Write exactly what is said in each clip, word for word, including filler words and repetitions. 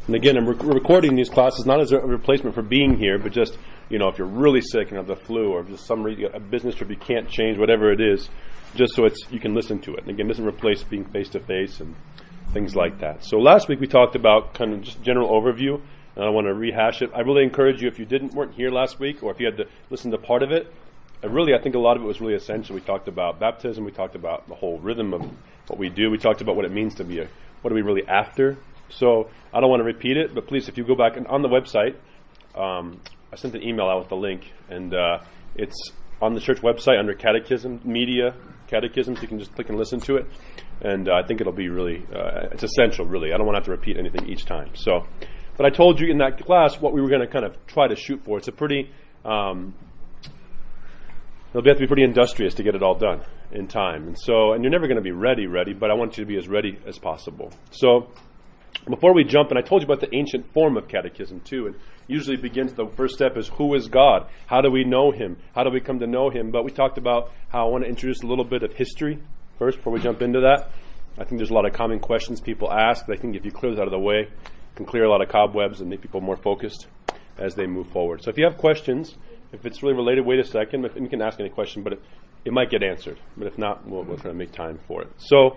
And again, I'm rec- recording these classes not as a replacement for being here, but just, you know, if you're really sick and have the flu or just some re- a business trip you can't change, whatever it is, just so it's you can listen to it. And again, it doesn't replace being face-to-face and things like that. So last week we talked about kind of just general overview, and I want to rehash it. I really encourage you, if you didn't weren't here last week, or if you had to listen to part of it, I really, I think a lot of it was really essential. We talked about baptism. We talked about the whole rhythm of what we do. We talked about what it means to be a, what are we really after. So I don't want to repeat it, but please, if you go back and on the website, um, I sent an email out with the link, and uh, it's on the church website under Catechism, Media, Catechism, so you can just click and listen to it. And uh, I think it'll be really, uh, it's essential, really. I don't want to have to repeat anything each time. So, but I told you in that class what we were going to kind of try to shoot for. It's a pretty, um, it'll have to be pretty industrious to get it all done in time. And so, and you're never going to be ready, ready, but I want you to be as ready as possible. So, before we jump, and I told you about the ancient form of catechism too, and usually begins, the first step is, who is God? How do we know Him? How do we come to know Him? But we talked about how I want to introduce a little bit of history first before we jump into that. I think there's a lot of common questions people ask, but I think if you clear those out of the way, it can clear a lot of cobwebs and make people more focused as they move forward. So if you have questions, if it's really related, wait a second. If, you can ask any question, but it, it might get answered. But if not, we'll, we'll try to make time for it. So,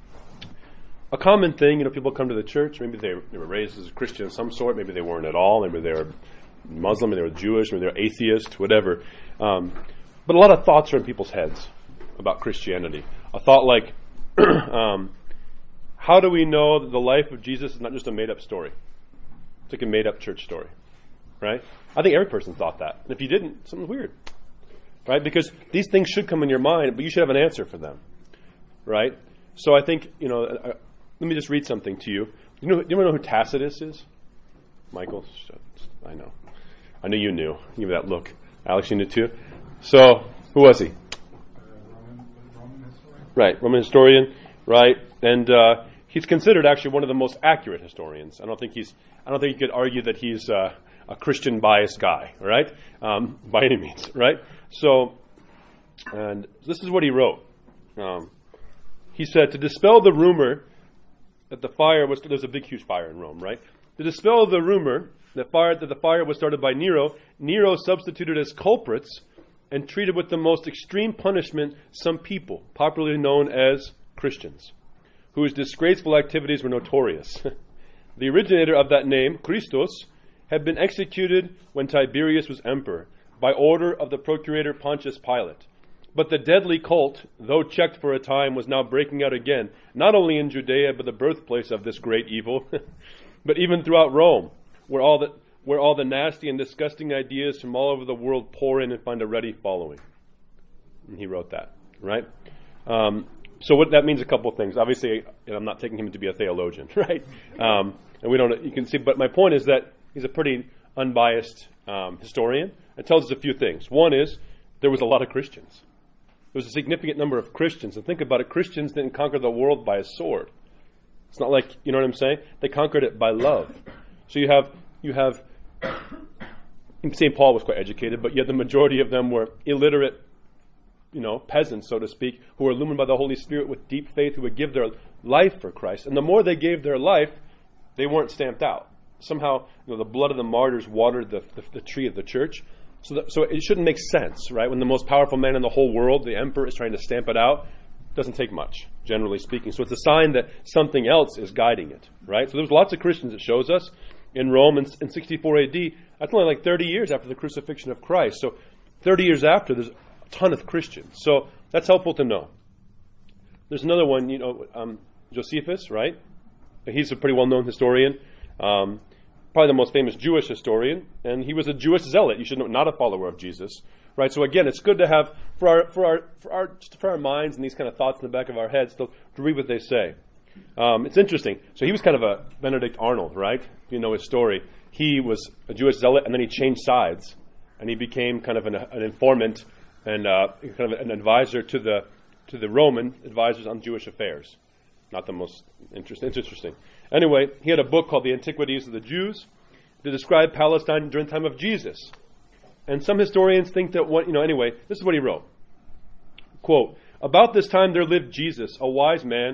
a common thing, you know, people come to the church, maybe they, they were raised as a Christian of some sort, maybe they weren't at all, maybe they were Muslim, maybe they were Jewish, maybe they were atheist, whatever. Um, but a lot of thoughts are in people's heads about Christianity. A thought like, um, how do we know that the life of Jesus is not just a made-up story? It's like a made-up church story, right? I think every person thought that. And if you didn't, something's weird, right? Because these things should come in your mind, but you should have an answer for them, right? So I think, you know, I, let me just read something to you. You know, do you know who Tacitus is? Michael? I know. I knew you knew. Give me that look. Alex, you knew too? So, who was he? Uh, Roman, Roman historian. Right, Roman historian, right? And uh, he's considered actually one of the most accurate historians. I don't think he's. I don't think you could argue that he's uh, a Christian biased guy, right? Um, by any means, right? So, and this is what he wrote. Um, he said, to dispel the rumor that the fire was, there's a big, huge fire in Rome, right? To dispel the rumor that fire that the fire was started by Nero, Nero substituted as culprits and treated with the most extreme punishment some people, popularly known as Christians, whose disgraceful activities were notorious. The originator of that name, Christos, had been executed when Tiberius was emperor, by order of the procurator Pontius Pilate. But the deadly cult, though checked for a time, was now breaking out again, not only in Judea, but the birthplace of this great evil, but even throughout Rome, where all the where all the nasty and disgusting ideas from all over the world pour in and find a ready following. And he wrote that, right? Um, so what that means, a couple of things. Obviously, and I'm not taking him to be a theologian, right? Um, and we don't. You can see, but my point is that he's a pretty unbiased um, historian. It tells us a few things. One is there was a lot of Christians. There was a significant number of Christians. And think about it, Christians didn't conquer the world by a sword. It's not like, you know what I'm saying? They conquered it by love. So you have, you have, Saint Paul was quite educated, but yet the majority of them were illiterate, you know, peasants, so to speak, who were illumined by the Holy Spirit with deep faith, who would give their life for Christ. And the more they gave their life, they weren't stamped out. Somehow, you know, the blood of the martyrs watered the, the, the tree of the church. So, that, so it shouldn't make sense, right? When the most powerful man in the whole world, the emperor, is trying to stamp it out, it doesn't take much, generally speaking. So it's a sign that something else is guiding it, right? So there's lots of Christians, it shows us, in Rome in, in sixty-four A D. That's only like thirty years after the crucifixion of Christ. So thirty years after, there's a ton of Christians. So that's helpful to know. There's another one, you know, um, Josephus, right? He's a pretty well-known historian. Um, Probably the most famous Jewish historian, and he was a Jewish zealot. You should know, not a follower of Jesus, right? So again, it's good to have for our for our for our just for our minds and these kind of thoughts in the back of our heads to, to read what they say. Um, it's interesting. So he was kind of a Benedict Arnold, right? You know his story. He was a Jewish zealot, and then he changed sides, and he became kind of an, an informant and uh, kind of an advisor to the to the Roman advisors on Jewish affairs. Not the most interesting. It's interesting. Anyway, he had a book called The Antiquities of the Jews to describe Palestine during the time of Jesus. And some historians think that, what, you know, anyway, this is what he wrote. Quote, about this time there lived Jesus, a wise man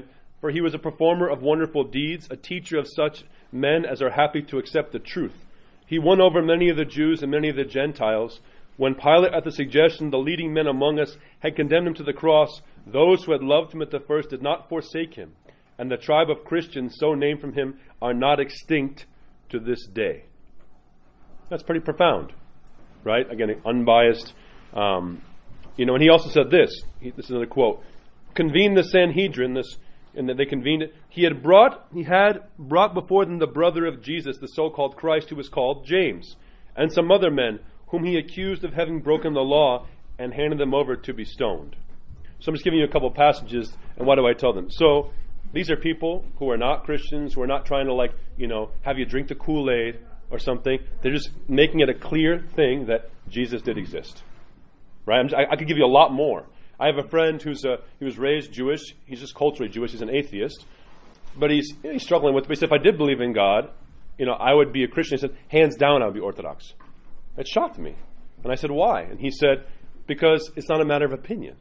for he was a performer of wonderful deeds, a teacher of such men as are happy to accept the truth. He won over many of the Jews and many of the Gentiles. When Pilate, at the suggestion of the leading men among us, had condemned him to the cross, those who had loved him at the first did not forsake him, and the tribe of Christians so named from him are not extinct to this day. That's pretty profound, right? Again, unbiased. Um, you know, and he also said this. He, this is another quote. Convened the Sanhedrin, this, and that they convened it. He had brought, he had brought before them the brother of Jesus, the so-called Christ, who was called James, and some other men, whom he accused of having broken the law, and handed them over to be stoned. So I'm just giving you a couple of passages, and why do I tell them? So these are people who are not Christians, who are not trying to, like, you know, have you drink the Kool-Aid or something. They're just making it a clear thing that Jesus did exist. Right? I'm just, I, I could give you a lot more. I have a friend who's a, he was raised Jewish. He's just culturally Jewish. He's an atheist, but he's you know, he's struggling with it. But he said, if I did believe in God, you know, I would be a Christian. He said, hands down, I would be Orthodox. It shocked me, and I said, why? And he said, because it's not a matter of opinion.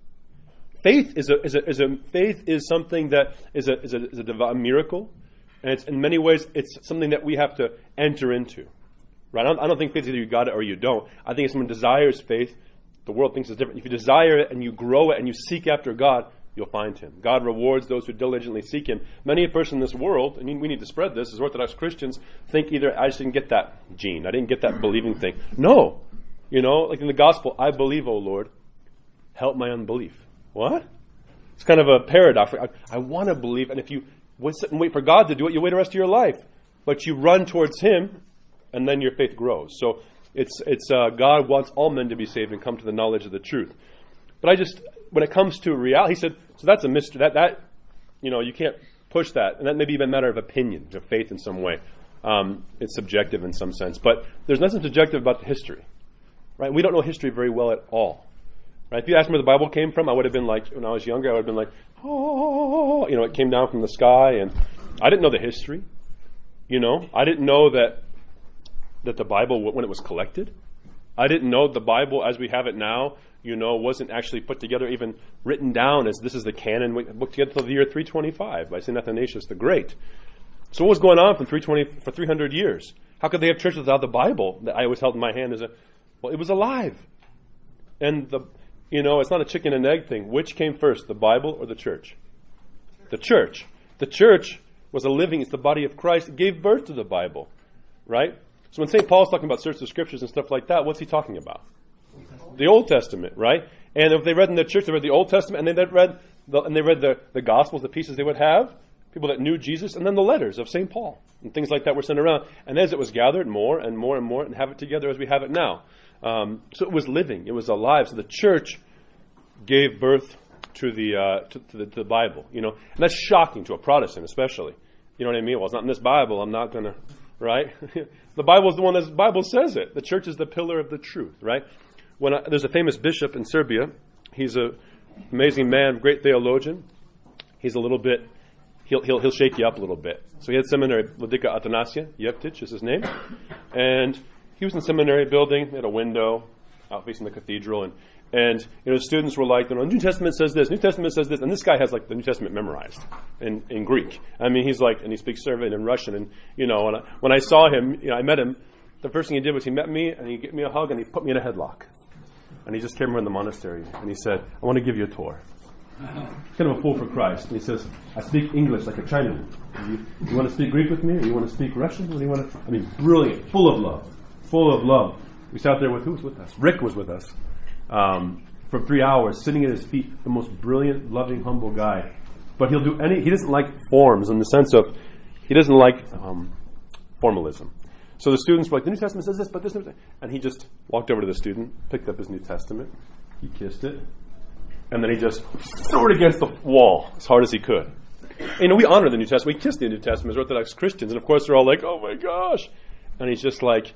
Faith is a is a, is a faith is something that is a is a, is a divine miracle, and it's in many ways it's something that we have to enter into. Right? I don't, I don't think faith is either you got it or you don't. I think if someone desires faith, the world thinks it's different. If you desire it and you grow it and you seek after God, you'll find Him. God rewards those who diligently seek Him. Many a person in this world, and we need to spread this, as Orthodox Christians, think either I just didn't get that gene, I didn't get that believing thing. No. You know, like in the gospel, I believe, O Lord, help my unbelief. What? It's kind of a paradox. I, I want to believe, and if you wait, sit and wait for God to do it, you wait the rest of your life. But you run towards Him, and then your faith grows. So it's it's uh, God wants all men to be saved and come to the knowledge of the truth. But I just, when it comes to reality, he said, so that's a mystery. That, that you know, you can't push that. And that may be even a matter of opinion, of faith in some way. Um, it's subjective in some sense. But there's nothing subjective about the history. Right? We don't know history very well at all. Right? If you asked me where the Bible came from, I would have been like, when I was younger, I would have been like, oh, you know, it came down from the sky. And I didn't know the history. You know, I didn't know that that the Bible, when it was collected, I didn't know the Bible as we have it now, you know, wasn't actually put together, even written down as this is the canon book together until the year three twenty-five by Saint Athanasius the Great. So what was going on from three twenty for three hundred years? How could they have churches without the Bible that I always held in my hand as a, well, it was alive. And the, you know, it's not a chicken and egg thing. Which came first, the Bible or the church? The church. The church was a living, it's the body of Christ. It gave birth to the Bible, right? So when Saint Paul's talking about search the scriptures and stuff like that, what's he talking about? The Old Testament, right? And if they read in the church, they read the Old Testament, and they read the, and they read the, the Gospels, the pieces they would have, people that knew Jesus, and then the letters of Saint Paul and things like that were sent around. And as it was gathered, more and more and more, and have it together as we have it now. Um, so it was living, it was alive. So the church gave birth to the uh, to, to the to the Bible, you know, and that's shocking to a Protestant, especially. You know what I mean? Well, it's not in this Bible. I'm not going to, right? The Bible is the one that the Bible says it. The church is the pillar of the truth, right? When I, there's a famous bishop in Serbia. He's an amazing man, great theologian. He's a little bit, he'll he'll he'll shake you up a little bit. So he had seminary, Vladika Atanasia Jevtic is his name, and he was in seminary building, had a window out facing the cathedral, and and you know the students were like, the New Testament says this, New Testament says this, and this guy has like the New Testament memorized in, in Greek. I mean, he's like, and he speaks Serbian and Russian, and you know, when I, when I saw him, you know, I met him. The first thing he did was he met me and he gave me a hug and he put me in a headlock, and he just came around the monastery and he said, "I want to give you a tour." Kind of a fool for Christ. And he says, "I speak English like a Chinaman. You, you want to speak Greek with me, or you want to speak Russian? What do you want to?" I mean, brilliant, full of love, full of love. We sat there with who was with us? Rick was with us. Um, for three hours, sitting at his feet, the most brilliant, loving, humble guy. But he'll do any, he doesn't like forms in the sense of, he doesn't like um, formalism. So the students were like, the New Testament says this, but this, and he just walked over to the student, picked up his New Testament, he kissed it, and then he just threw it against the wall as hard as he could. And, you know, we honor the New Testament, we kiss the New Testament as Orthodox Christians, and of course they're all like, oh my gosh. And he's just like,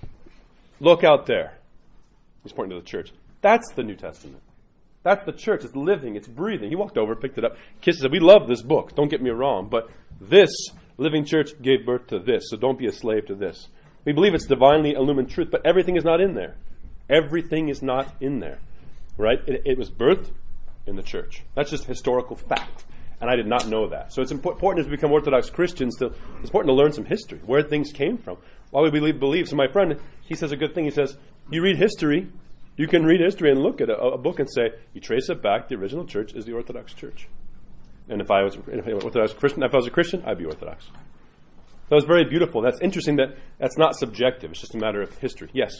look out there. He's pointing to the church. That's the New Testament. That's the church. It's living. It's breathing. He walked over, picked it up, kissed it. We love this book. Don't get me wrong. But this living church gave birth to this. So don't be a slave to this. We believe it's divinely illumined truth, but everything is not in there. Everything is not in there. Right? It, it was birthed in the church. That's just historical fact. And I did not know that. So it's important as we become Orthodox Christians, to, it's important to learn some history, where things came from. Why we believe, believe. So my friend, he says a good thing. He says, you read history, you can read history and look at a, a book and say, you trace it back, the original church is the Orthodox Church. And if I was if I was Orthodox Christian, if I was a Christian, I'd be Orthodox. That was very beautiful. That's interesting that that's not subjective. It's just a matter of history. Yes?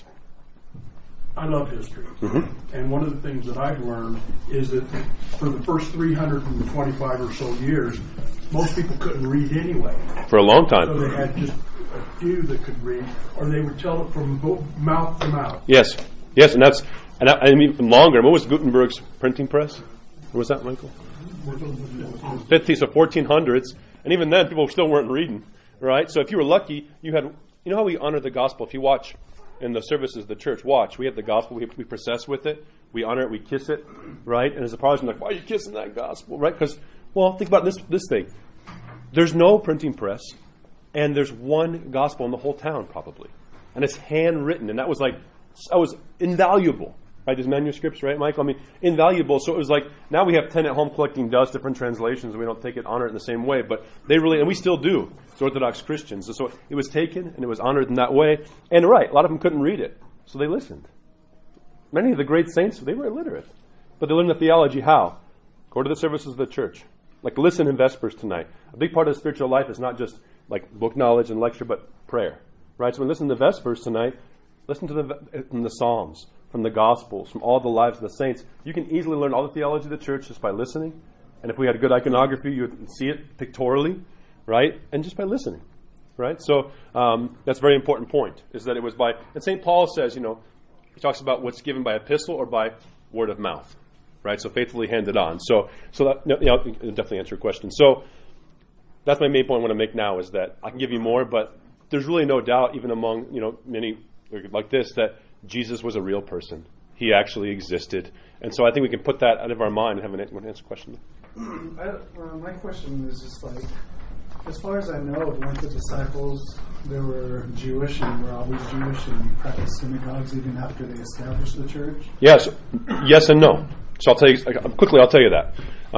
I love history. Mm-hmm. And one of the things that I've learned is that for the first three hundred twenty-five or so years, most people couldn't read anyway. For a long time. So they had just a few that could read, or they would tell it from mouth to mouth. Yes. Yes, and that's, and I, I mean, even longer. What was Gutenberg's printing press? What was that, Michael? fifties or fourteen hundreds. And even then, people still weren't reading, right? So if you were lucky, you had, you know how we honor the gospel? If you watch in the services of the church, watch. We have the gospel, we, we process with it, we honor it, we kiss it, right? And as a person, like, why are you kissing that gospel, right? Because, well, think about this this thing. There's no printing press, and there's one gospel in the whole town, probably. And it's handwritten, and that was like, that was invaluable, right? These manuscripts, right, Michael? I mean, invaluable. So it was like, now we have ten at home collecting dust, different translations, and we don't take it, honor it in the same way, but they really, and we still do, as Orthodox Christians. And so it was taken, and it was honored in that way. And right, a lot of them couldn't read it, so they listened. Many of the great saints, they were illiterate, but they learned the theology how? Go to the services of the church. Like, listen in Vespers tonight. A big part of the spiritual life is not just like book knowledge and lecture, but prayer, right? So when we listen to Vespers tonight, listen to the from the Psalms, from the Gospels, from all the lives of the saints. You can easily learn all the theology of the church just by listening. And if we had good iconography, you would see it pictorially, right? And just by listening, right? So um, that's a very important point, is that it was by, and Saint Paul says, you know, he talks about what's given by epistle or by word of mouth, right? So faithfully handed on. So, so that, you know, I'll definitely answer your question. So that's my main point I want to make now, is that I can give you more, but there's really no doubt, even among, you know, many like this, that Jesus was a real person. He actually existed. And so I think we can put that out of our mind and have an answer, answer question. I, uh, my question is just like, as far as I know, weren't the disciples, they were Jewish and were always Jewish and practiced synagogues even after they established the church? Yes. Yes and no. So I'll tell you, quickly I'll tell you that.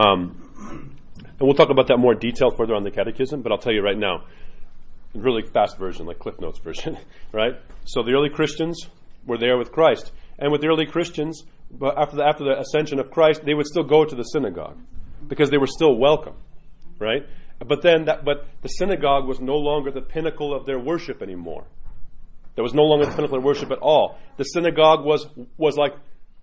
Um, and we'll talk about that more in detail further on the catechism, but I'll tell you right now, really fast version, like Cliff Notes version, right? So the early Christians were there with Christ. And with the early Christians, but after the, after the ascension of Christ, they would still go to the synagogue because they were still welcome, right? But then, that, but the synagogue was no longer the pinnacle of their worship anymore. There was no longer the pinnacle of worship at all. The synagogue was was like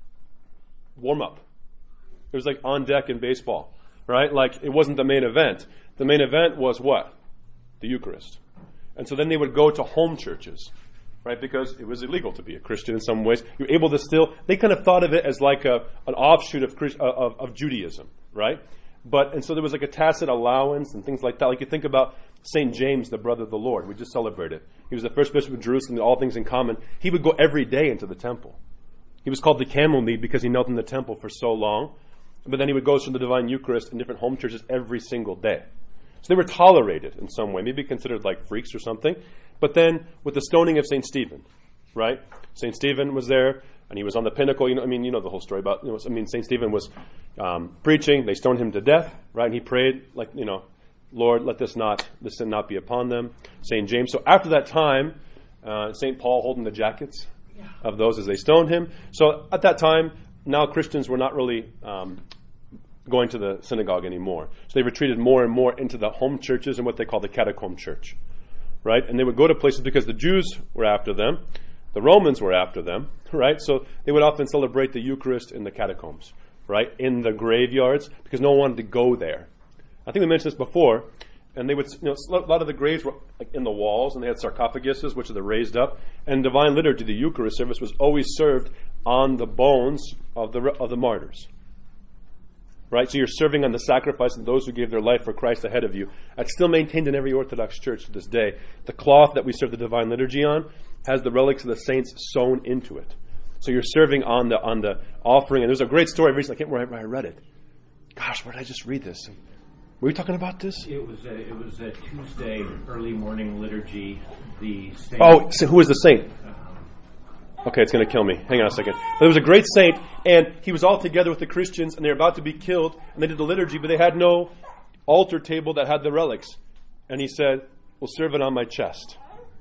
warm up. It was like on deck in baseball, right? Like, it wasn't the main event. The main event was what? The Eucharist. And so then they would go to home churches, right? Because it was illegal to be a Christian in some ways. You're able to still, they kind of thought of it as like a, an offshoot of, of, of Judaism, right? But, and so there was like a tacit allowance and things like that. Like you think about Saint James, the brother of the Lord. We just celebrated. He was the first bishop of Jerusalem, all things in common. He would go every day into the temple. He was called the camel meat because he knelt in the temple for so long. But then he would go to the divine Eucharist in different home churches every single day. So they were tolerated in some way, maybe considered like freaks or something. But then with the stoning of Saint Stephen, right? Saint Stephen was there, and he was on the pinnacle. You know, I mean, you know the whole story about. You know, I mean, Saint Stephen was um, preaching. They stoned him to death, right? And he prayed, like, you know, Lord, let this not this sin not be upon them. Saint James. So after that time, uh, Saint Paul holding the jackets of those as they stoned him. So at that time, now Christians were not really Um, going to the synagogue anymore. So they retreated more and more into the home churches and what they call the catacomb church, right? And they would go to places because the Jews were after them, the Romans were after them, right? So they would often celebrate the Eucharist in the catacombs, right? In the graveyards, because no one wanted to go there. I think we mentioned this before, and they would, you know, a lot of the graves were like in the walls, and they had sarcophaguses, which are raised up, and divine liturgy, the Eucharist service, was always served on the bones of the of the martyrs. Right? So you're serving on the sacrifice of those who gave their life for Christ ahead of you. That's still maintained in every Orthodox church to this day. The cloth that we serve the divine liturgy on has the relics of the saints sewn into it. So you're serving on the on the offering. And there's a great story recently. I can't remember where I read it. Gosh, where did I just read this? Were we talking about this? It was a, it was a Tuesday early morning liturgy. The saint, Oh, so who was the saint? Okay, it's going to kill me. Hang on a second. There was a great saint, and he was all together with the Christians, and they were about to be killed, and they did the liturgy, but they had no altar table that had the relics. And he said, we'll serve it on my chest.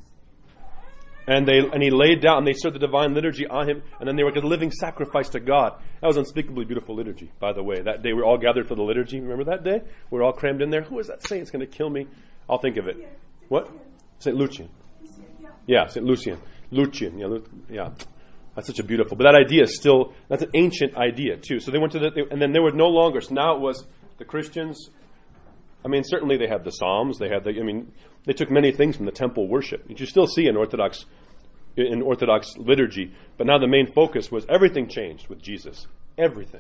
And they and he laid down, and they served the divine liturgy on him, and then they were like a living sacrifice to God. That was unspeakably beautiful liturgy, by the way. That day we were all gathered for the liturgy. Remember that day? We were all crammed in there. Who is that saint? It's going to kill me. I'll think of it. What? Saint Lucian. Yeah, Saint Lucian. Lucian. Yeah, Lu- yeah. That's such a beautiful. But that idea is still, that's an ancient idea too. So they went to the, they, and then they were no longer, so now it was the Christians. I mean, certainly they had the Psalms. They had the, I mean, they took many things from the temple worship, which you still see in Orthodox, in Orthodox liturgy. But now the main focus was everything changed with Jesus. Everything.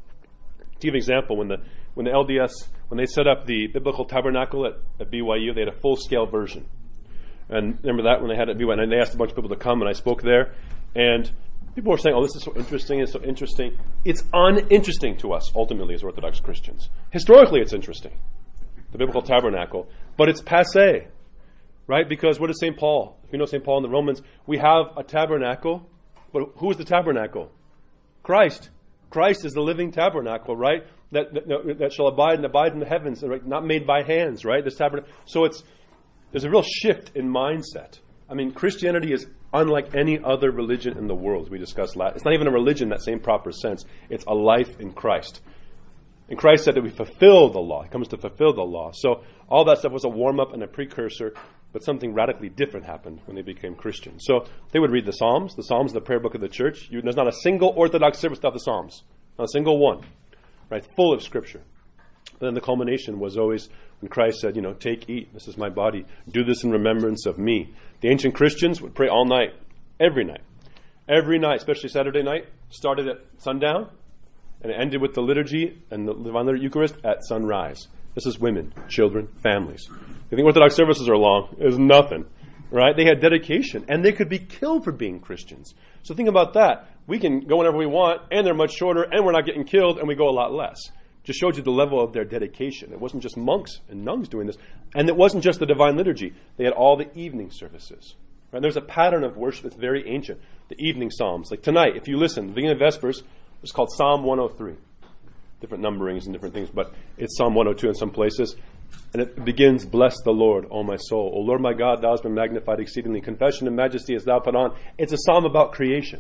To give an example, when the when the L D S, when they set up the Biblical Tabernacle at, at B Y U, they had a full-scale version. And remember that when they had it at B Y U, and they asked a bunch of people to come, and I spoke there, and people were saying, oh, this is so interesting, it's so interesting. It's uninteresting to us, ultimately, as Orthodox Christians. Historically, it's interesting, the Biblical Tabernacle, but it's passé, right? Because what is Saint Paul? If you know Saint Paul in the Romans, we have a tabernacle, but who is the tabernacle? Christ. Christ is the living tabernacle, right? That, that that shall abide and abide in the heavens, right? Not made by hands, right? This tabernacle. So it's there's a real shift in mindset. I mean, Christianity is unlike any other religion in the world, as we discussed last. It's not even a religion in that same proper sense. It's a life in Christ. And Christ said that we fulfill the law. He comes to fulfill the law. So all that stuff was a warm-up and a precursor, but something radically different happened when they became Christians. So they would read the Psalms. The Psalms, the prayer book of the church. You, there's not a single Orthodox service without the Psalms. Not a single one. Right? Full of Scripture. But then the culmination was always when Christ said, you know, take, eat. This is my body. Do this in remembrance of me. The ancient Christians would pray all night. Every night. Every night, especially Saturday night. Started at sundown. And it ended with the liturgy and the Divine Liturgy Eucharist at sunrise. This is women, children, families. You think Orthodox services are long? It's nothing, right? They had dedication, and they could be killed for being Christians. So think about that. We can go whenever we want, and they're much shorter, and we're not getting killed, and we go a lot less. Just showed you the level of their dedication. It wasn't just monks and nuns doing this. And it wasn't just the Divine Liturgy. They had all the evening services. Right? There's a pattern of worship that's very ancient. The evening psalms. Like tonight, if you listen, the beginning of Vespers, it's called Psalm one oh three. Different numberings and different things, but it's Psalm one oh two in some places. And it begins, bless the Lord, O my soul. O Lord my God, thou hast been magnified exceedingly. Confession and majesty hast thou put on. It's a psalm about creation.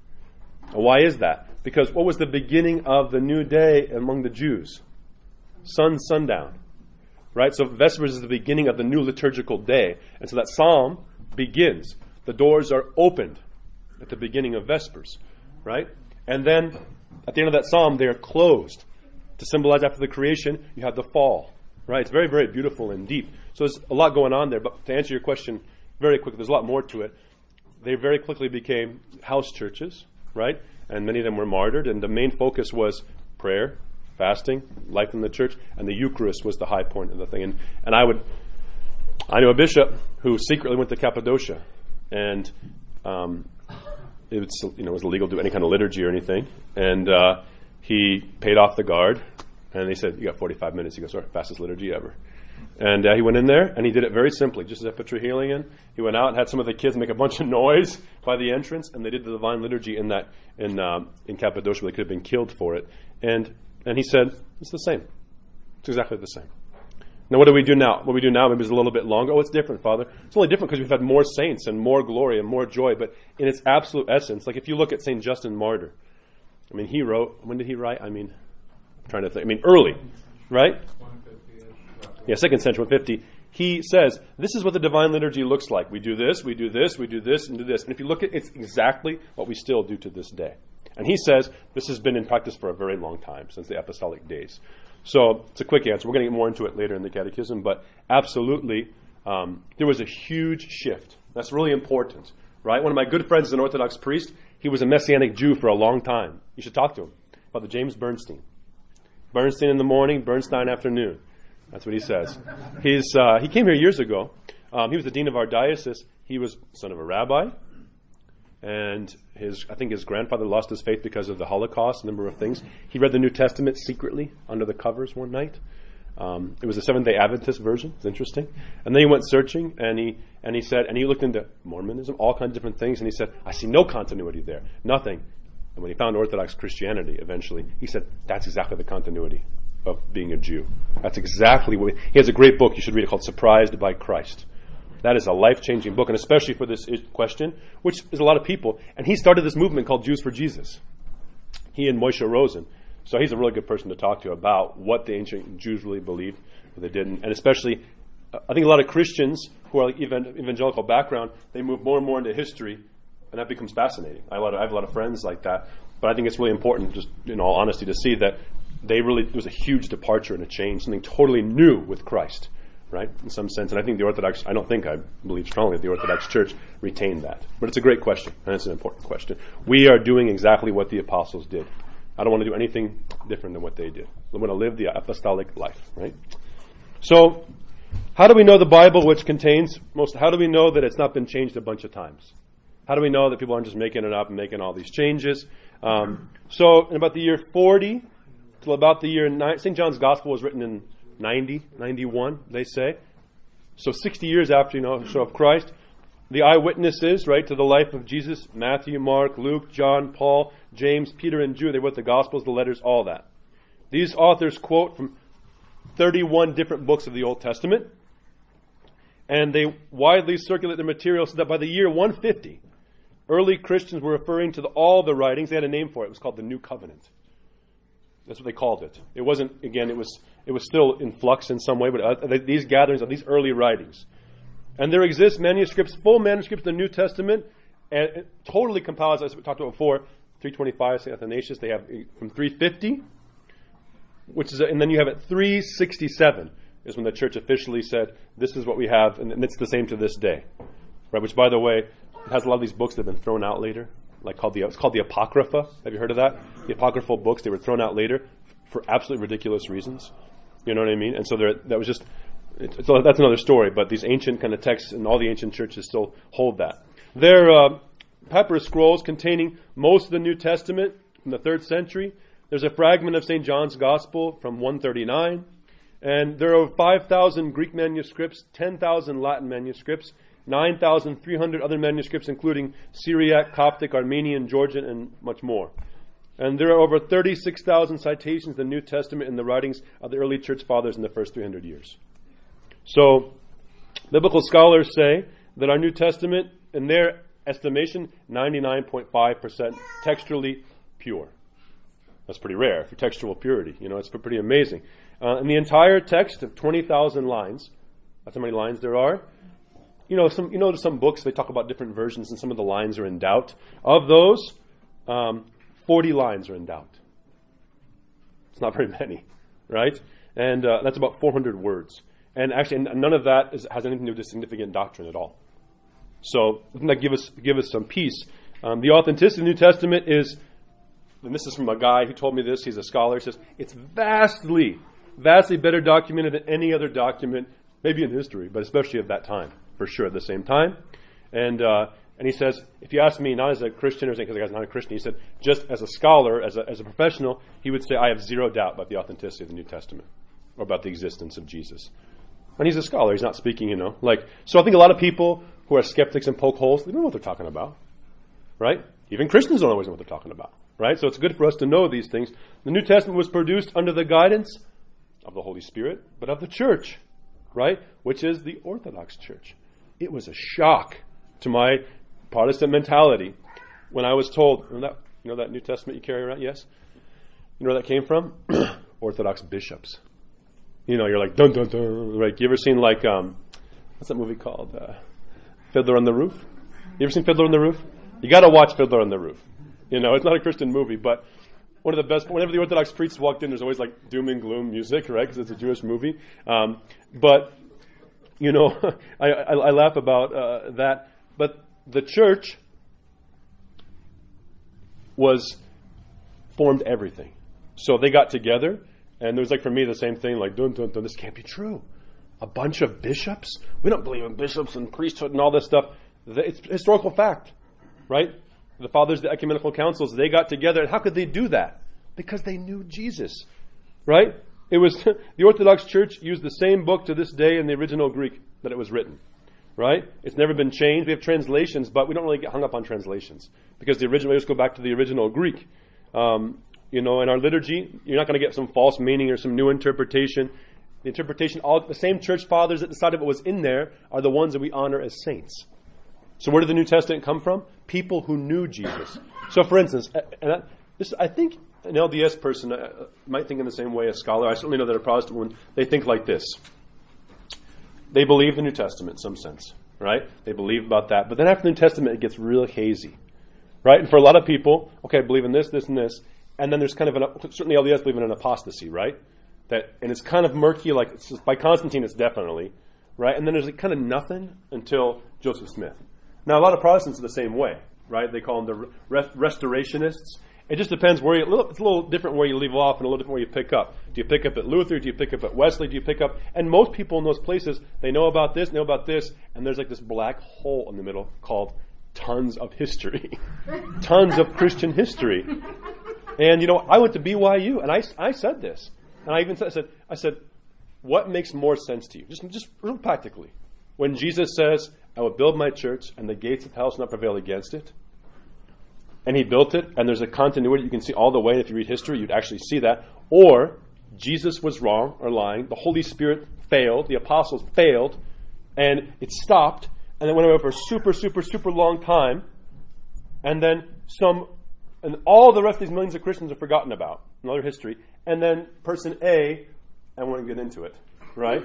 Why is that? Because what was the beginning of the new day among the Jews? Sun, sundown. Right? So Vespers is the beginning of the new liturgical day. And so that psalm begins. The doors are opened at the beginning of Vespers. Right? And then at the end of that psalm, they are closed. To symbolize after the creation, you have the fall. Right? It's very, very beautiful and deep. So there's a lot going on there. But to answer your question very quickly, there's a lot more to it. They very quickly became house churches, right? And many of them were martyred. And the main focus was prayer, fasting, life in the church, and the Eucharist was the high point of the thing. And, and I would, I knew a bishop who secretly went to Cappadocia, and um, it was, you know, it was illegal to do any kind of liturgy or anything. And uh, he paid off the guard, and they said, you got forty-five minutes. He goes, sorry, fastest liturgy ever. And uh, he went in there, and he did it very simply, just as I put Trujillian. He went out and had some of the kids make a bunch of noise by the entrance, and they did the Divine Liturgy in that in um, in Cappadocia, where they could have been killed for it. And and he said, it's the same. It's exactly the same. Now, what do we do now? What we do now maybe is a little bit longer. Oh, it's different, Father. It's only different because we've had more saints and more glory and more joy. But in its absolute essence, like if you look at Saint Justin Martyr, I mean, he wrote, when did he write? I mean, I'm trying to think. I mean, early, right? Yeah, second century, one fifty. He says, this is what the Divine Liturgy looks like. We do this, we do this, we do this, and do this. And if you look at it, it's exactly what we still do to this day. And he says this has been in practice for a very long time, since the apostolic days. So it's a quick answer. We're going to get more into it later in the catechism, but absolutely, um, there was a huge shift. That's really important, right? One of my good friends is an Orthodox priest. He was a Messianic Jew for a long time. You should talk to him. Father James Bernstein. Bernstein in the morning, Bernstein afternoon. That's what he says. He's uh, he came here years ago. Um, he was the dean of our diocese. He was son of a rabbi, and his I think his grandfather lost his faith because of the Holocaust, a number of things. He read the New Testament secretly under the covers one night. Um, it was a Seventh-day Adventist version. It's interesting. And then he went searching, and he and he said, and he looked into Mormonism, all kinds of different things, and he said, I see no continuity there, nothing. And when he found Orthodox Christianity, eventually, he said, that's exactly the continuity. of being a Jew. That's exactly what... He has a great book you should read it called Surprised by Christ. That is a life-changing book, and especially for this question, which is a lot of people. And he started this movement called Jews for Jesus. He and Moshe Rosen. So he's a really good person to talk to about what the ancient Jews really believed, what they didn't. And especially, uh, I think a lot of Christians who are like evan- evangelical background, they move more and more into history, and that becomes fascinating. I have, a lot of, I have a lot of friends like that. But I think it's really important, just in all honesty, to see that they really, it was a huge departure and a change, something totally new with Christ. Right, in some sense. And I think the Orthodox, I don't think, I believe strongly that the Orthodox Church retained that. But it's a great question, and it's an important question. We are doing exactly what the apostles did. I don't want to do anything different than what they did. I want to live the apostolic life, right? So, how do we know the Bible, which contains most, how do we know that it's not been changed a bunch of times? How do we know that people aren't just making it up and making all these changes? Um, so, in about the year forty, till about the year nine, Saint John's Gospel was written in ninety, ninety-one, they say. So sixty years after, you know, show of Christ, the eyewitnesses, right, to the life of Jesus, Matthew, Mark, Luke, John, Paul, James, Peter, and Jude, they wrote the Gospels, the letters, all that. These authors quote from thirty-one different books of the Old Testament, and they widely circulate their material so that by the year one fifty, early Christians were referring to the, all the writings. They had a name for it. It was called the New Covenant. That's what they called it. It wasn't, again, it was it was still in flux in some way, but uh, these gatherings of these early writings. And there exist manuscripts, full manuscripts of the New Testament, and it totally compiled, as we talked about before, three twenty-five, Saint Athanasius, they have from three fifty, which is, and then you have at three sixty-seven, is when the church officially said, this is what we have, and it's the same to this day. Right, which, by the way, has a lot of these books that have been thrown out later. Like called the it's called the Apocrypha. Have you heard of that? The apocryphal books, they were thrown out later for absolutely ridiculous reasons. You know what I mean? And so there, that was just it's, it's, that's another story. But these ancient kind of texts and all the ancient churches still hold that. They're uh, papyrus scrolls containing most of the New Testament from the third century. There's a fragment of Saint John's Gospel from one thirty-nine, and there are five thousand Greek manuscripts, ten thousand Latin manuscripts, nine thousand three hundred other manuscripts, including Syriac, Coptic, Armenian, Georgian, and much more. And there are over thirty-six thousand citations of the New Testament in the writings of the early church fathers in the first three hundred years. So, biblical scholars say that our New Testament, in their estimation, ninety-nine point five percent textually pure. That's pretty rare for textual purity. You know, it's pretty amazing. Uh, in the entire text of twenty thousand lines, that's how many lines there are. You know, some you know, some books they talk about different versions, and some of the lines are in doubt. Of those, um, forty lines are in doubt. It's not very many, right? And uh, that's about four hundred words. And actually, none of that is, has anything to do with significant doctrine at all. So, doesn't that give us give us some peace? Um, the authenticity of the New Testament is, and this is from a guy who told me this. He's a scholar. He says it's vastly, vastly better documented than any other document, maybe in history, but especially at that time. For sure, at the same time. And uh, and he says, if you ask me, not as a Christian or anything, because the guy's not a Christian, he said, just as a scholar, as a, as a professional, he would say, I have zero doubt about the authenticity of the New Testament, or about the existence of Jesus. And he's a scholar, he's not speaking, you know. like. So I think a lot of people who are skeptics and poke holes, they don't know what they're talking about, right? Even Christians don't always know what they're talking about, right? So it's good for us to know these things. The New Testament was produced under the guidance of the Holy Spirit, but of the church, right? Which is the Orthodox Church. It was a shock to my Protestant mentality when I was told, you know that, you know that New Testament you carry around? Yes? You know where that came from? Orthodox bishops. You know, you're like, dun dun dun. Right? You ever seen like, um, what's that movie called? Uh, Fiddler on the Roof? You ever seen Fiddler on the Roof? You got to watch Fiddler on the Roof. You know, it's not a Christian movie, but one of the best. Whenever the Orthodox priests walked in, there's always like doom and gloom music, right? Because it's a Jewish movie. Um, but you know, I, I, I laugh about uh, that. But the church was formed everything. So they got together, and there was like for me the same thing. Like, dun dun dun. This can't be true. A bunch of bishops? We don't believe in bishops and priesthood and all this stuff. It's historical fact, right? The fathers, the ecumenical councils, they got together. And how could they do that? Because they knew Jesus, right? It was the Orthodox Church used the same book to this day in the original Greek that it was written, right? It's never been changed. We have translations, but we don't really get hung up on translations because the original. Let's go back to the original Greek. Um, You know, in our liturgy, you're not going to get some false meaning or some new interpretation. The interpretation, all the same church fathers that decided what was in there are the ones that we honor as saints. So where did the New Testament come from? People who knew Jesus. So for instance, and I, this, I think an L D S person uh, might think in the same way as a scholar. I certainly know that a Protestant one, they think like this. They believe the New Testament in some sense, right? They believe about that. But then after the New Testament, it gets real hazy, right? And for a lot of people, okay, I believe in this, this, and this. And then there's kind of, an, certainly L D S believe in an apostasy, right? That, and it's kind of murky, like it's just, by Constantine it's definitely, right? And then there's like kind of nothing until Joseph Smith. Now a lot of Protestants are the same way, right? They call them the rest, restorationists. It just depends where you, it's a little different where you leave off and a little different where you pick up. Do you pick up at Luther? Do you pick up at Wesley? Do you pick up, and most people in those places, they know about this, know about this, and there's like this black hole in the middle called tons of history. Tons of Christian history. And, you know, I went to B Y U, and I, I said this. And I even said, I said, I said, what makes more sense to you? Just, just real practically. When Jesus says, I will build my church, and the gates of hell shall not prevail against it. And he built it, and there's a continuity you can see all the way. If you read history, you'd actually see that. Or, Jesus was wrong or lying. The Holy Spirit failed. The apostles failed. And it stopped. And it went away for a super, super, super long time. And then some... And all the rest of these millions of Christians are forgotten about. Another history. And then person A, I want to get into it, right?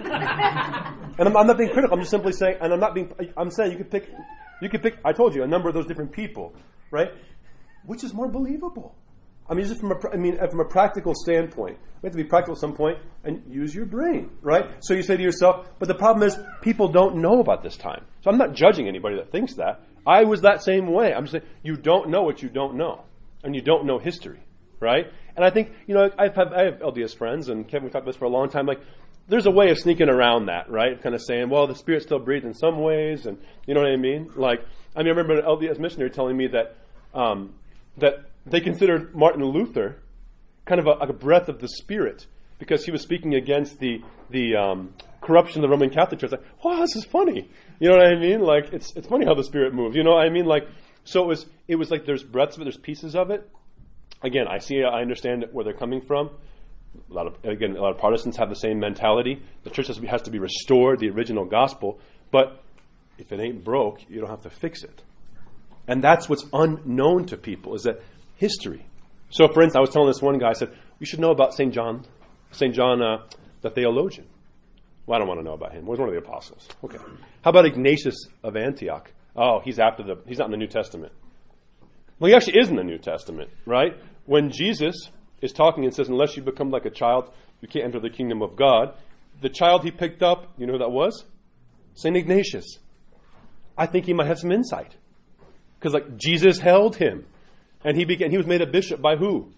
And I'm, I'm not being critical. I'm just simply saying, and I'm not being, I'm saying you could pick, you could pick, I told you, a number of those different people, right? Which is more believable? I mean, just from a, I mean, from a practical standpoint, we have to be practical at some point and use your brain, right? So you say to yourself, but the problem is people don't know about this time. So I'm not judging anybody that thinks that. I was that same way. I'm just saying, you don't know what you don't know. And you don't know history, right? And I think, you know, I've had, I have L D S friends, and Kevin, we've talked about this for a long time. Like, there's a way of sneaking around that, right? Kind of saying, well, the Spirit still breathes in some ways, and you know what I mean? Like, I mean, I remember an L D S missionary telling me that um, that they considered Martin Luther kind of a, like a breath of the Spirit because he was speaking against the the um, corruption of the Roman Catholic Church. Like, wow, this is funny. You know what I mean? Like, it's it's funny how the Spirit moves. You know what I mean? Like. So it was, it was like there's breadths of it, there's pieces of it. Again, I see, I understand where they're coming from. A lot of, again, a lot of Protestants have the same mentality. The church has to be, has to be restored, the original gospel. But if it ain't broke, you don't have to fix it. And that's what's unknown to people, is that history. So, for instance, I was telling this one guy, I said, you should know about Saint John, Saint John uh, the theologian. Well, I don't want to know about him. He was one of the apostles. Okay. How about Ignatius of Antioch? Oh, he's after the, he's not in the New Testament. Well, he actually is in the New Testament, right? When Jesus is talking and says, unless you become like a child, you can't enter the kingdom of God. The child he picked up, you know who that was? Saint Ignatius. I think he might have some insight. Because like Jesus held him. And he began, he was made a bishop by who?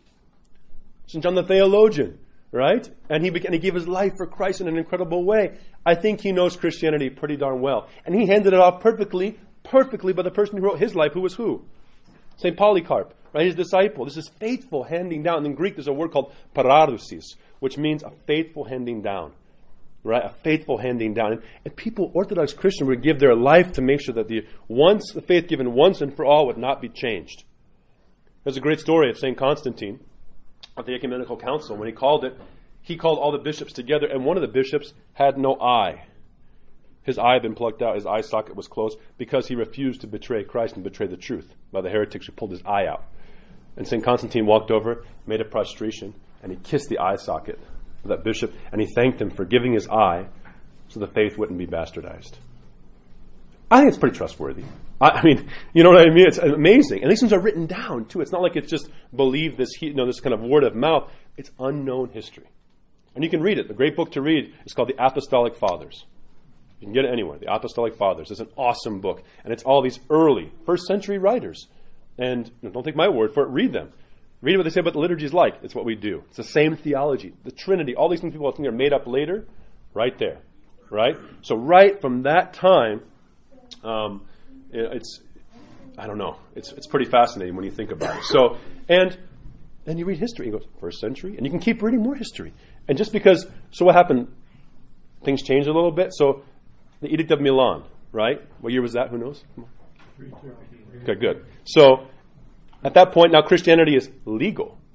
Saint John the theologian, right? And he began, he gave his life for Christ in an incredible way. I think he knows Christianity pretty darn well. And he handed it off perfectly perfectly by the person who wrote his life, who was who? Saint Polycarp, right? His disciple. This is faithful handing down. In Greek, there's a word called pararousis, which means a faithful handing down, right? A faithful handing down. And, and people, Orthodox Christians, would give their life to make sure that the once the faith given once and for all would not be changed. There's a great story of Saint Constantine at the Ecumenical Council. When he called it, he called all the bishops together, and one of the bishops had no eye. His eye had been plucked out, his eye socket was closed, because he refused to betray Christ and betray the truth by the heretics who pulled his eye out. And Saint Constantine walked over, made a prostration, and he kissed the eye socket of that bishop, and he thanked him for giving his eye so the faith wouldn't be bastardized. I think it's pretty trustworthy. I, I mean, you know what I mean? It's amazing. And these things are written down, too. It's not like it's just believe this, you know, this kind of word of mouth. It's unknown history. And you can read it. The great book to read is called The Apostolic Fathers. You can get it anywhere. The Apostolic Fathers. It's an awesome book. And it's all these early, first century writers. And you know, don't take my word for it. Read them. Read what they say about the liturgy is like. It's what we do. It's the same theology. The Trinity. All these things people think are made up later. Right there. Right? So right from that time, um, it's, I don't know. It's it's pretty fascinating when you think about it. So, and then you read history. You go, first century. And you can keep reading more history. And just because, so what happened? Things changed a little bit. So, the Edict of Milan, right? What year was that? Who knows? Okay, good. So, at that point, now Christianity is legal.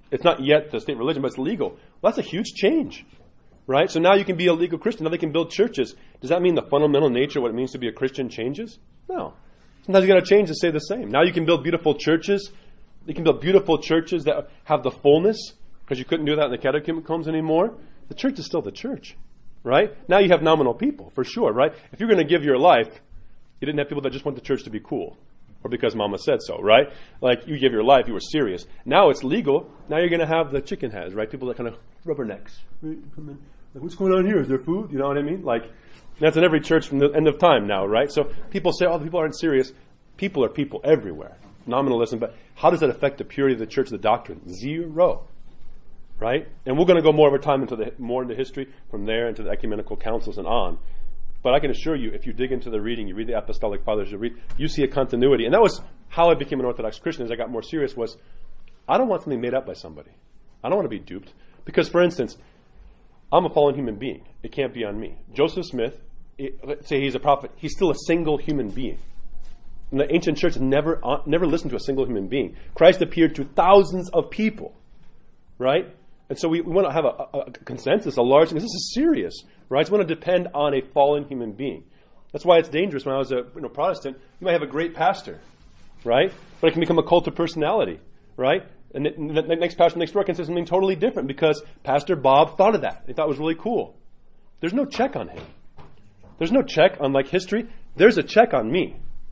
It's not yet the state religion, but it's legal. Well, that's a huge change, right? So now you can be a legal Christian. Now they can build churches. Does that mean the fundamental nature of what it means to be a Christian changes? No. Sometimes you got to change to stay the same. Now you can build beautiful churches. You can build beautiful churches that have the fullness, because you couldn't do that in the catacombs anymore. The church is still the church, right? Now you have nominal people, for sure, right? If you're going to give your life, you didn't have people that just want the church to be cool, or because mama said so, right? Like, you give your life, you were serious. Now it's legal. Now you're going to have the chicken heads, right? People that kind of rubbernecks. Right? Like, what's going on here? Is there food? You know what I mean? Like, that's in every church from the end of time now, right? So people say, oh, the people aren't serious. People are people everywhere. Nominalism, but how does that affect the purity of the church, the doctrine? Zero. Right? And we're going to go more of our time into the more into history from there into the ecumenical councils and on. But I can assure you, if you dig into the reading, you read the apostolic fathers, you read, you see a continuity. And that was how I became an Orthodox Christian as I got more serious was, I don't want something made up by somebody. I don't want to be duped. Because, for instance, I'm a fallen human being. It can't be on me. Joseph Smith, it, let's say he's a prophet, he's still a single human being. And the ancient church never, uh, never listened to a single human being. Christ appeared to thousands of people. Right? And so we, we want to have a, a, a consensus, a large, because this is serious, right? So we want to depend on a fallen human being. That's why it's dangerous. When I was a you know, Protestant, you might have a great pastor, right? But it can become a cult of personality, right? And the, the next pastor next door can say something totally different because Pastor Bob thought of that. He thought it was really cool. There's no check on him. There's no check on like history. There's a check on me.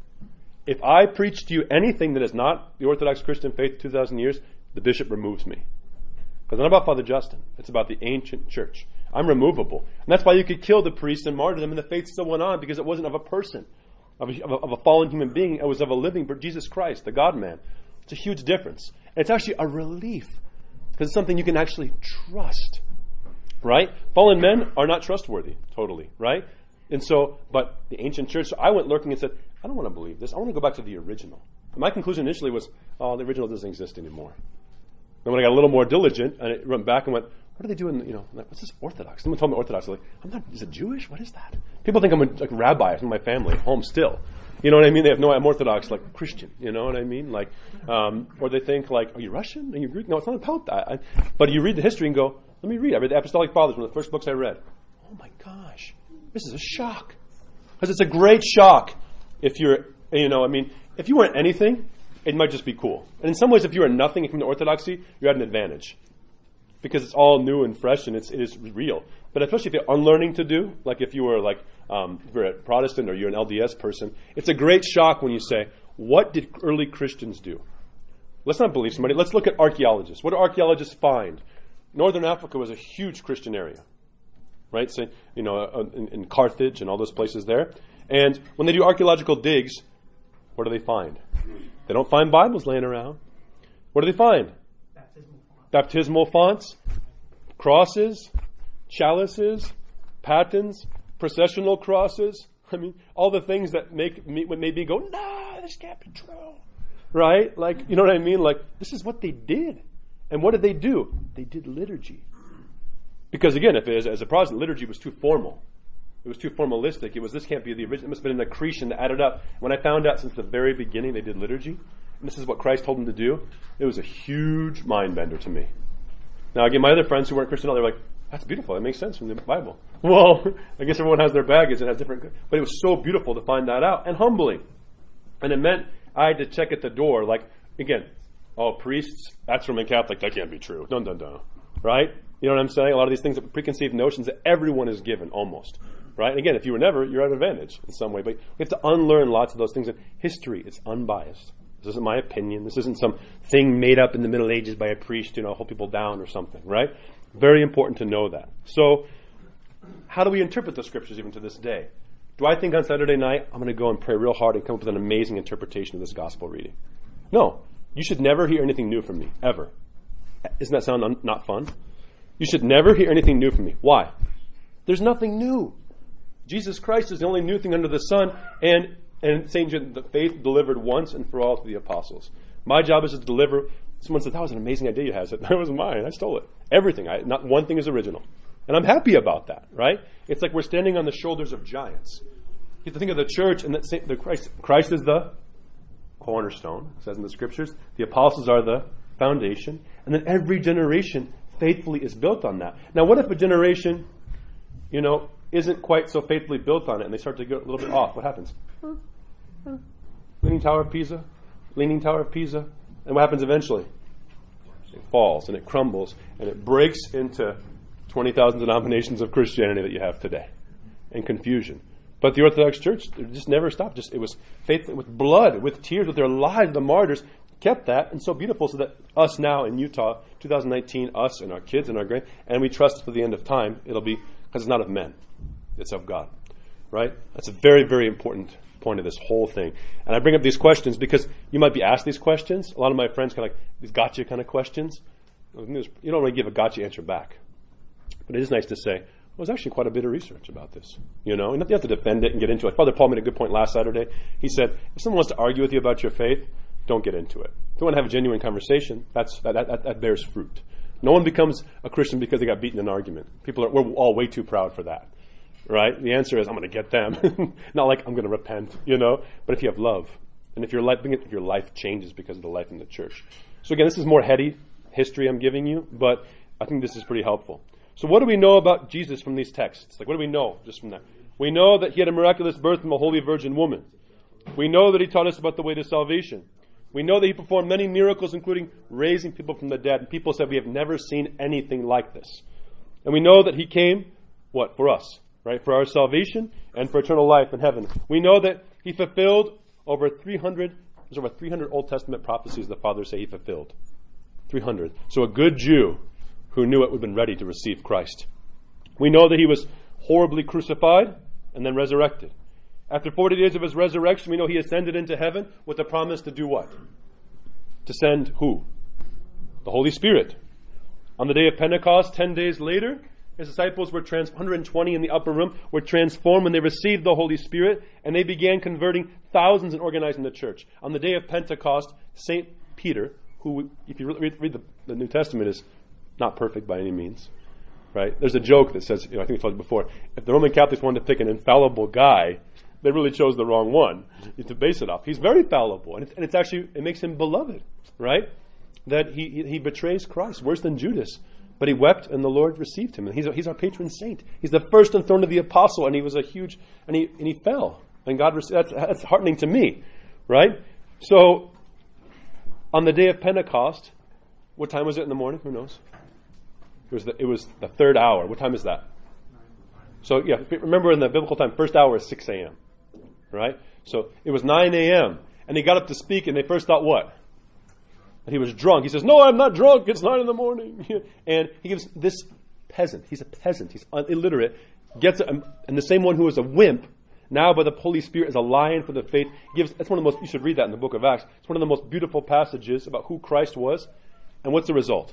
If I preach to you anything that is not the Orthodox Christian faith two thousand years, the bishop removes me. Because it's not about Father Justin. It's about the ancient church. I'm removable. And that's why you could kill the priests and martyr them and the faith still went on because it wasn't of a person, of a, of a, of a fallen human being. It was of a living, but Jesus Christ, the God-man. It's a huge difference. And it's actually a relief because it's something you can actually trust. Right? Fallen men are not trustworthy, totally. Right? And so, but the ancient church, so I went lurking and said, I don't want to believe this. I want to go back to the original. And my conclusion initially was, oh, the original doesn't exist anymore. And when I got a little more diligent, and I went back and went, what are they doing? You know, like, what's this Orthodox? Someone told me Orthodox. I'm like, I'm not. Is it Jewish? What is that? People think I'm a like, rabbi from my family at home still. You know what I mean? They have no. I'm Orthodox, like Christian. You know what I mean? Like, um, or they think like, are you Russian? Are you Greek? No, it's not about that. I, but you read the history and go, let me read. I read the Apostolic Fathers, one of the first books I read. Oh my gosh, this is a shock. Because it's a great shock if you're, you know, I mean, if you weren't anything, it might just be cool. And in some ways, if you are nothing from the Orthodoxy, you're at an advantage. Because it's all new and fresh and it's, it is real. But especially if you're unlearning to do, like if you were like, um, if you're a Protestant or you're an L D S person, it's a great shock when you say, what did early Christians do? Let's not believe somebody. Let's look at archaeologists. What do archaeologists find? Northern Africa was a huge Christian area. Right? So, you know, uh, in, in Carthage and all those places there. And when they do archaeological digs, what do they find? They don't find Bibles laying around. What do they find? Baptismal fonts, Baptismal fonts crosses, chalices, patens, processional crosses. I mean, all the things that make me, what made me go, no, this can't be true. Right? Like, you know what I mean? Like, this is what they did. And what did they do? They did liturgy. Because again, if it is, as a Protestant, liturgy was too formal. It was too formalistic. It was, this can't be the original. It must have been an accretion that added up. When I found out since the very beginning they did liturgy, and this is what Christ told them to do, it was a huge mind bender to me. Now again, my other friends who weren't Christian, they're like, that's beautiful. That makes sense from the Bible. Well, I guess everyone has their baggage and has different, but it was so beautiful to find that out and humbling. And it meant I had to check at the door, like, again, oh, priests, that's Roman Catholic, that can't be true. Dun, dun, dun. Right? You know what I'm saying? A lot of these things, preconceived notions that everyone is given, almost. Right? And again, if you were never, you're at an advantage in some way. But we have to unlearn lots of those things. And history, it's unbiased. This isn't my opinion. This isn't some thing made up in the Middle Ages by a priest, you know, hold people down or something, right? Very important to know that. So, how do we interpret the scriptures even to this day? Do I think on Saturday night, I'm going to go and pray real hard and come up with an amazing interpretation of this gospel reading? No. You should never hear anything new from me, ever. Doesn't that sound un- not fun? You should never hear anything new from me. Why? There's nothing new. Jesus Christ is the only new thing under the sun, and and Saint John, the faith delivered once and for all to the apostles. My job is to deliver. Someone said, that was an amazing idea you had. I said, that was mine. I stole it. Everything. I, not one thing is original. And I'm happy about that, right? It's like we're standing on the shoulders of giants. You have to think of the church, and that the Christ, Christ is the cornerstone, it says in the scriptures. The apostles are the foundation, and then every generation faithfully is built on that. Now, what if a generation, you know, isn't quite so faithfully built on it, and they start to go a little bit off? What happens? Leaning Tower of Pisa, Leaning Tower of Pisa, and what happens eventually? It falls, and it crumbles, and it breaks into twenty thousand denominations of Christianity that you have today, and confusion. But the Orthodox Church just never stopped. Just it was faith with blood, with tears, with their lives. The martyrs kept that, and so beautiful, so that us now in Utah, twenty nineteen, us and our kids and our grand, and we trust for the end of time, it'll be, because it's not of men, it's of God, right? That's a very, very important point of this whole thing. And I bring up these questions because you might be asked these questions. A lot of my friends kind of like these gotcha kind of questions. You don't really give a gotcha answer back. But it is nice to say, well, there's actually quite a bit of research about this. You know, and you have to defend it and get into it. Father Paul made a good point last Saturday. He said, if someone wants to argue with you about your faith, don't get into it. If you want to have a genuine conversation, that's that, that, that bears fruit. No one becomes a Christian because they got beaten in an argument. People are, we're all way too proud for that. Right? The answer is, I'm going to get them. Not like I'm going to repent, you know. But if you have love, and if your life, if your life changes because of the life in the church. So again, this is more heady history I'm giving you, but I think this is pretty helpful. So what do we know about Jesus from these texts? Like, what do we know just from that? We know that he had a miraculous birth from a holy virgin woman. We know that he taught us about the way to salvation. We know that he performed many miracles, including raising people from the dead. And people said, we have never seen anything like this. And we know that he came, what? For us. Right, for our salvation and for eternal life in heaven. We know that he fulfilled over three hundred, there's over three hundred Old Testament prophecies the fathers say he fulfilled. three hundred. So a good Jew who knew it would have been ready to receive Christ. We know that he was horribly crucified and then resurrected. After forty days of his resurrection, we know he ascended into heaven with the promise to do what? To send who? The Holy Spirit. On the day of Pentecost, ten days later, his disciples were trans- one hundred twenty in the upper room were transformed when they received the Holy Spirit, and they began converting thousands and organizing the church. On the day of Pentecost, Saint Peter, who, if you read, read the, the New Testament, is not perfect by any means, right? There's a joke that says, you know, I think I told you before, if the Roman Catholics wanted to pick an infallible guy, they really chose the wrong one to base it off. He's very fallible, and it's, and it's actually, it makes him beloved, right? That he, he, he betrays Christ, worse than Judas. But he wept, and the Lord received him. And he's, a, he's our patron saint. He's the first and throne of the apostle, and he was a huge, and he and he fell. And God, that's, that's heartening to me, right? So, on the day of Pentecost, what time was it in the morning? Who knows? It was the, it was the third hour. What time is that? So, yeah, remember in the biblical time, first hour is six a.m., right? So, it was nine a.m., and he got up to speak, and they first thought what? And he was drunk. He says, no, I'm not drunk. It's nine in the morning. And he gives this peasant, he's a peasant, he's illiterate, gets a, and the same one who was a wimp, now by the Holy Spirit is a lion for the faith. Gives, that's one of the most, you should read that in the book of Acts. It's one of the most beautiful passages about who Christ was. And what's the result?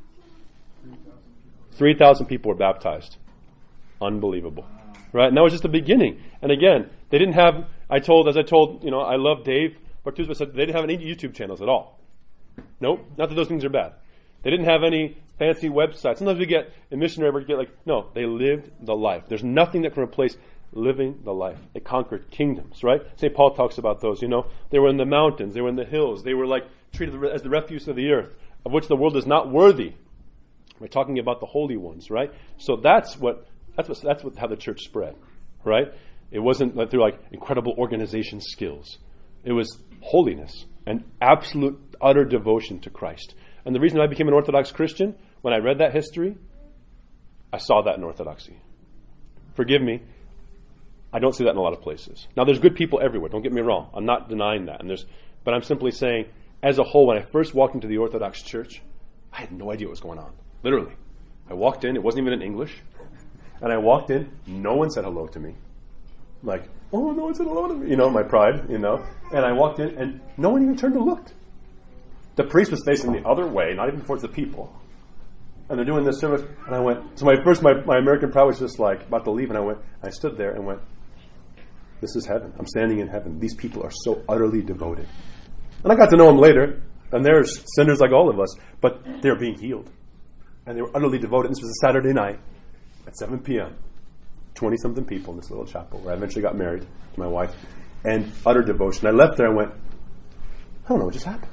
three thousand people were baptized. Unbelievable. Right? And that was just the beginning. And again, they didn't have, I told, as I told, you know, I love Dave Bartuzzo said they didn't have any YouTube channels at all. Nope, not that those things are bad. They didn't have any fancy websites. Sometimes we get a missionary, we get like, no, they lived the life. There's nothing that can replace living the life. They conquered kingdoms, right? Saint Paul talks about those, you know. They were in the mountains, they were in the hills, they were like treated as the refuse of the earth, of which the world is not worthy. We're talking about the holy ones, right? So that's what, that's what, that's what, how the church spread, right? It wasn't like through like incredible organization skills. It was holiness and absolute, utter devotion to Christ. And the reason I became an Orthodox Christian, when I read that history, I saw that in Orthodoxy. Forgive me, I don't see that in a lot of places. Now, there's good people everywhere. Don't get me wrong. I'm not denying that. And there's, but I'm simply saying, as a whole, when I first walked into the Orthodox Church, I had no idea what was going on. Literally. I walked in, it wasn't even in English. And I walked in, no one said hello to me. Like, oh, no one said hello to me. You know, my pride, you know. And I walked in, and no one even turned to look. The priest was facing the other way, not even towards the people. And they're doing this service, and I went, so my first, my, my American pride was just like, about to leave, and I went, I stood there and went, this is heaven. I'm standing in heaven. These people are so utterly devoted. And I got to know them later, and they're sinners like all of us, but they're being healed. And they were utterly devoted. And this was a Saturday night at seven p.m. twenty-something people in this little chapel where I eventually got married to my wife. And utter devotion. I left there and went, I don't know what just happened.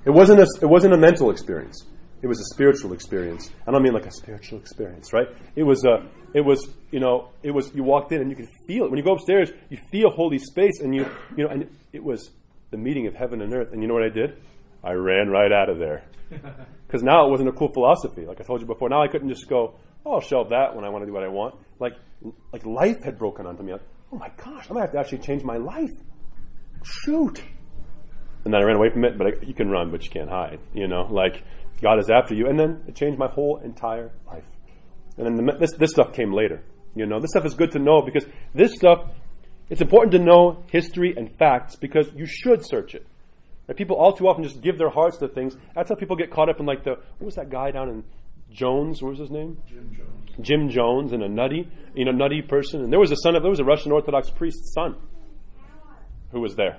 It wasn't a, it wasn't a mental experience. It was a spiritual experience. I don't mean like a spiritual experience, right? It was a, it was, you know, it was, you walked in and you could feel it. When you go upstairs, you feel holy space, and you, you know, and it was the meeting of heaven and earth. And you know what I did? I ran right out of there. Because now it wasn't a cool philosophy, like I told you before. Now I couldn't just go, oh, I'll shelve that when I want to do what I want. Like, like life had broken onto me. Like, oh my gosh, I'm going to have to actually change my life. Shoot. And then I ran away from it, but I, you can run, but you can't hide. You know, like, God is after you. And then it changed my whole entire life. And then the, this, this stuff came later. You know, this stuff is good to know, because this stuff, it's important to know history and facts, because you should search it. And people all too often just give their hearts to things. That's how people get caught up in, like, the, what was that guy down in Jones? What was his name? Jim Jones. Jim Jones, and a nutty, you know, nutty person. And there was a son of, there was a Russian Orthodox priest's son who was there.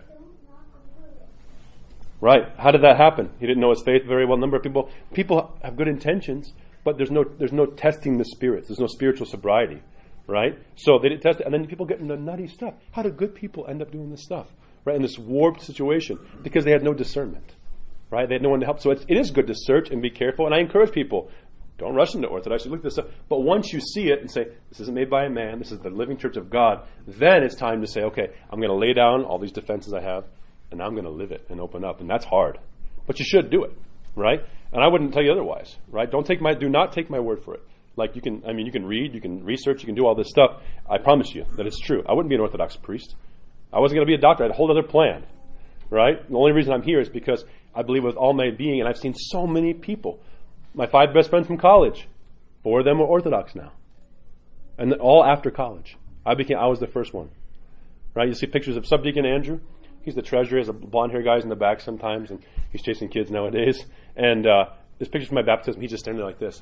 Right. How did that happen? He didn't know his faith very well. A number of people, people have good intentions, but there's no, there's no testing the spirits. There's no spiritual sobriety. Right? So they didn't test it. And then people get into nutty stuff. How do good people end up doing this stuff? Right? In this warped situation. Because they had no discernment. Right? They had no one to help. So it's, it is good to search and be careful. And I encourage people, don't rush into Orthodox. You look at this stuff. But once you see it and say, this isn't made by a man, this is the living church of God, then it's time to say, okay, I'm going to lay down all these defenses I have, and I'm going to live it and open up. And that's hard. But you should do it. Right? And I wouldn't tell you otherwise. Right? Don't take my, do not take my word for it. Like you can, I mean, you can read, you can research, you can do all this stuff. I promise you that it's true. I wouldn't be an Orthodox priest. I wasn't going to be a doctor. I had a whole other plan. Right? The only reason I'm here is because I believe with all my being, and I've seen so many people. My five best friends from college, four of them are Orthodox now. And all after college. I became, I was the first one. Right? You see pictures of Subdeacon Andrew. He's the treasurer. He's a blonde hair guy in the back sometimes, and he's chasing kids nowadays. And uh, there's pictures from my baptism. He's just standing there like this.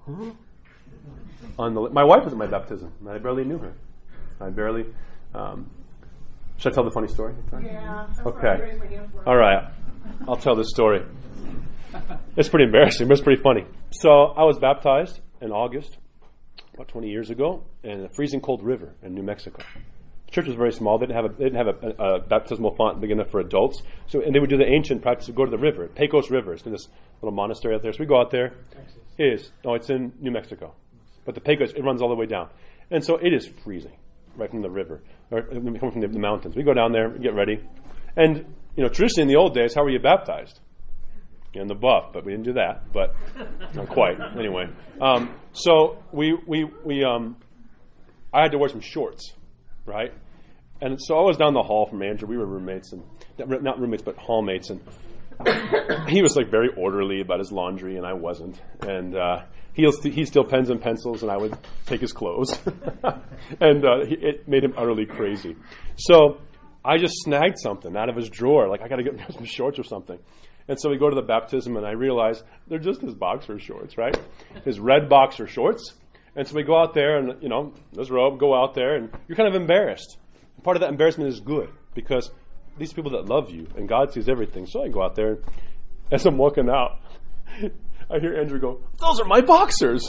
On the, my wife was at my baptism, and I barely knew her. I barely. Um, should I tell the funny story? Yeah. Okay. All right. I'll tell this story. It's pretty embarrassing, but it's pretty funny. So I was baptized in August, about twenty years ago, in a freezing cold river in New Mexico. The church was very small. They didn't have a, they didn't have a, a, a baptismal font big enough for adults. So, and they would do the ancient practice of go to the river, Pecos River. It's in this little monastery out there. So we go out there. Texas. It is. No, it's in New Mexico. But the Pecos, it runs all the way down. And so it is freezing right from the river, or coming from the, the mountains. We go down there, get ready. And, you know, traditionally in the old days, how were you baptized? In the buff, but we didn't do that. But not quite. Anyway. Um, so we, we, we, um, I had to wear some shorts, right? And so I was down the hall from Andrew. We were roommates, and not roommates, but hallmates. And he was like very orderly about his laundry, and I wasn't. And uh, he he still pens and pencils, and I would take his clothes. and uh, he, it made him utterly crazy. So I just snagged something out of his drawer, like I got to get some shorts or something. And so we go to the baptism, and I realize they're just his boxer shorts, right? His red boxer shorts. And so we go out there, and you know, this robe, go out there, and you're kind of embarrassed. And part of that embarrassment is good, because these people that love you, and God sees everything. So I go out there, and as I'm walking out, I hear Andrew go, "Those are my boxers."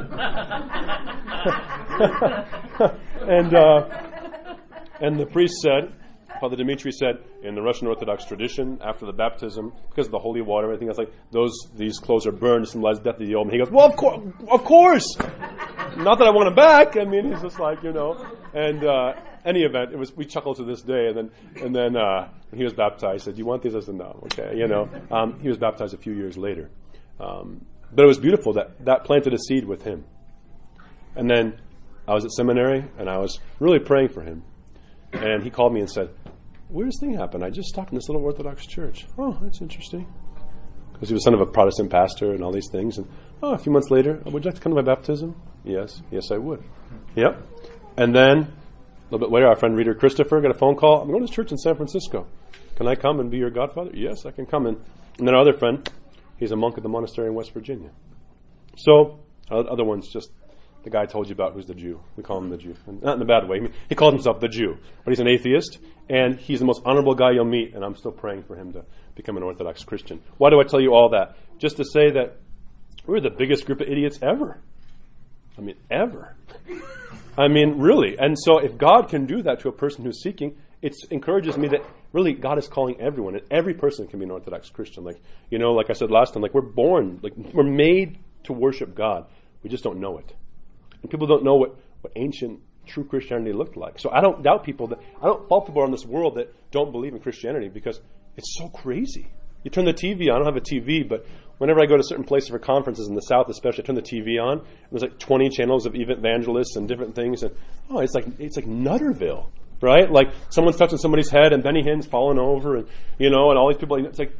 and uh, and the priest said, Father Dimitri said, in the Russian Orthodox tradition, after the baptism, because of the holy water, everything else, like those these clothes are burned to symbolize death of the old man. He goes, "Well, of course, of course." Not that I want him back. I mean, he's just like, you know. And uh, any event, it was we chuckled to this day. And then and then uh, when he was baptized, he said, "Do you want these?" I said, "No." Okay, you know. Um, he was baptized a few years later, um, but it was beautiful that that planted a seed with him. And then I was at seminary, and I was really praying for him. And he called me and said, "Weirdest thing happened. I just stopped in this little Orthodox church." Oh, that's interesting. Because he was son of a Protestant pastor and all these things. And oh, a few months later, would you like to come to my baptism? Yes, yes, I would. Yep. And then a little bit later, our friend reader Christopher got a phone call. "I'm going to this church in San Francisco. Can I come and be your godfather?" "Yes, I can come." And, and then our other friend, he's a monk at the monastery in West Virginia. So other ones just. The guy I told you about who's the Jew. We call him the Jew. And not in a bad way. He called himself the Jew. But he's an atheist, and he's the most honorable guy you'll meet, and I'm still praying for him to become an Orthodox Christian. Why do I tell you all that? Just to say that we're the biggest group of idiots ever. I mean, ever. I mean, really. And so if God can do that to a person who's seeking, it encourages me that really God is calling everyone, and every person can be an Orthodox Christian. Like, you know, like I said last time, like we're born, like we're made to worship God. We just don't know it. And people don't know what, what ancient true Christianity looked like. So I don't doubt people that, I don't fault people in this world that don't believe in Christianity because it's so crazy. You turn the T V on, I don't have a T V, but whenever I go to certain places for conferences in the South especially, I turn the T V on, and there's like twenty channels of evangelists and different things, and oh, it's like, it's like Nutterville, right? Like someone's touching somebody's head and Benny Hinn's falling over, and you know, and all these people, it's like,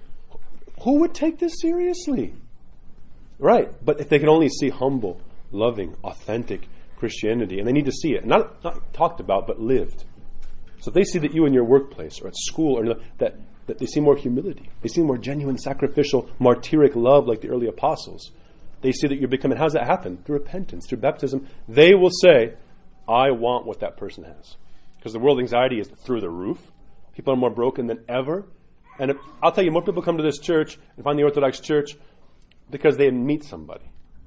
who would take this seriously? Right, but if they can only see humble, loving, authentic Christianity, and they need to see it, not, not talked about, but lived. So if they see that you in your workplace or at school, or that, that they see more humility, they see more genuine, sacrificial, martyric love like the early apostles, they see that you're becoming, how does that happen? Through repentance, through baptism. They will say, I want what that person has. Because the world anxiety is through the roof. People are more broken than ever. And if, I'll tell you, more people come to this church and find the Orthodox Church because they meet somebody.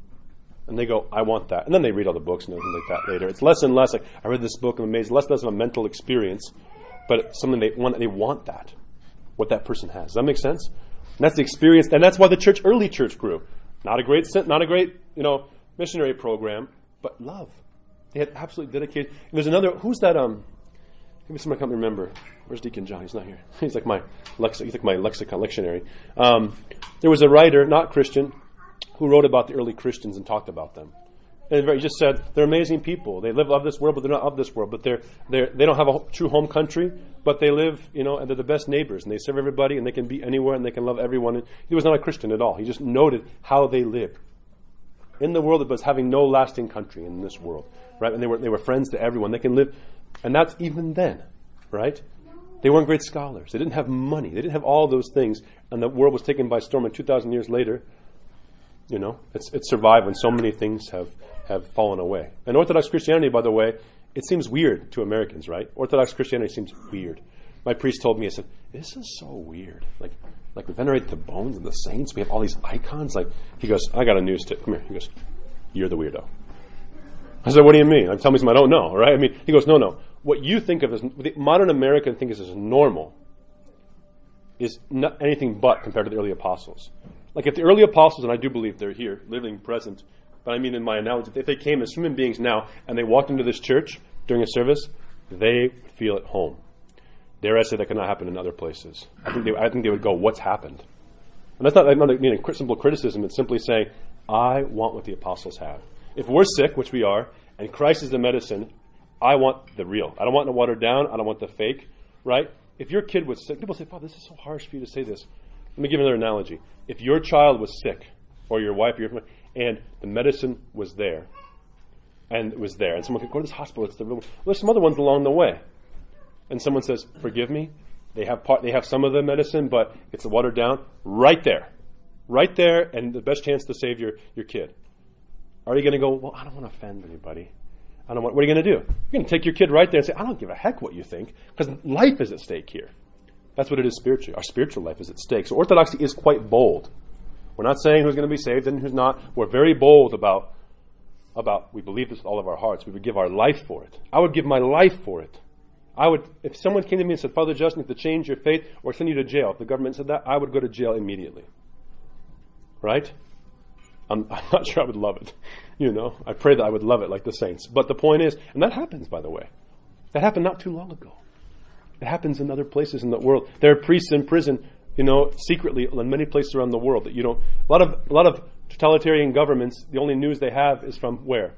And they go, I want that. And then they read all the books and everything like that later. It's less and less like, I read this book, I'm amazed. Less and less of a mental experience, but it's something they want. They want that, what that person has. Does that make sense? And that's the experience, and that's why the church, early church grew. Not a great, not a great, you know, missionary program, but love. They had absolutely dedicated. And there's another. Who's that? Um, maybe someone I can't remember. Where's Deacon John? He's not here. He's like my lex. He's like my lexicon lectionary. Um, there was a writer, not Christian, who wrote about the early Christians and talked about them. And he just said they're amazing people. They live of this world, but they're not of this world. But they're they they don't have a true home country, but they live, you know, and they're the best neighbors, and they serve everybody, and they can be anywhere, and they can love everyone. And he was not a Christian at all. He just noted how they lived in the world, but having no lasting country in this world, right? And they were they were friends to everyone. They can live, and that's even then, right? They weren't great scholars. They didn't have money. They didn't have all those things, and the world was taken by storm. And two thousand years later, you know, it's it's survived when so many things have, have fallen away. And Orthodox Christianity, by the way, it seems weird to Americans, right? Orthodox Christianity seems weird. My priest told me, I said, this is so weird. Like, like we venerate the bones of the saints. We have all these icons. Like, he goes, I got a news tip. Come here. He goes, you're the weirdo. I said, what do you mean? I'm telling me something I don't know, right? I mean, he goes, no, no. What you think of as, the modern American think is as normal is not anything but compared to the early apostles. Like if the early apostles, and I do believe they're here, living, present, but I mean in my analogy, if they came as human beings now and they walked into this church during a service, they feel at home. Dare I say that cannot happen in other places. I think they, I think they would go, what's happened? And that's not, not a, you know, simple criticism. It's simply saying, I want what the apostles have. If we're sick, which we are, and Christ is the medicine, I want the real. I don't want the watered down. I don't want the fake, right? If your kid was sick, people say, "Wow, this is so harsh for you to say this." Let me give you another analogy. If your child was sick, or your wife, or your family, and the medicine was there, and it was there, and someone could go to this hospital, it's the real. Well, there's some other ones along the way, and someone says, "Forgive me." They have part. They have some of the medicine, but it's watered down. Right there, right there, and the best chance to save your, your kid. Are you going to go, well, I don't want to offend anybody. I don't want, what are you going to do? You're going to take your kid right there and say, I don't give a heck what you think, because life is at stake here. That's what it is spiritually. Our spiritual life is at stake. So orthodoxy is quite bold. We're not saying who's going to be saved and who's not. We're very bold about, about we believe this with all of our hearts. We would give our life for it. I would give my life for it. I would, if someone came to me and said, Father Justin, you have to change your faith or send you to jail. If the government said that, I would go to jail immediately. Right? I'm, I'm not sure I would love it. You know, I pray that I would love it like the saints. But the point is, and that happens, by the way. That happened not too long ago. It happens in other places in the world. There are priests in prison, you know, secretly in many places around the world. That you know, a lot of a lot of totalitarian governments, the only news they have is from where?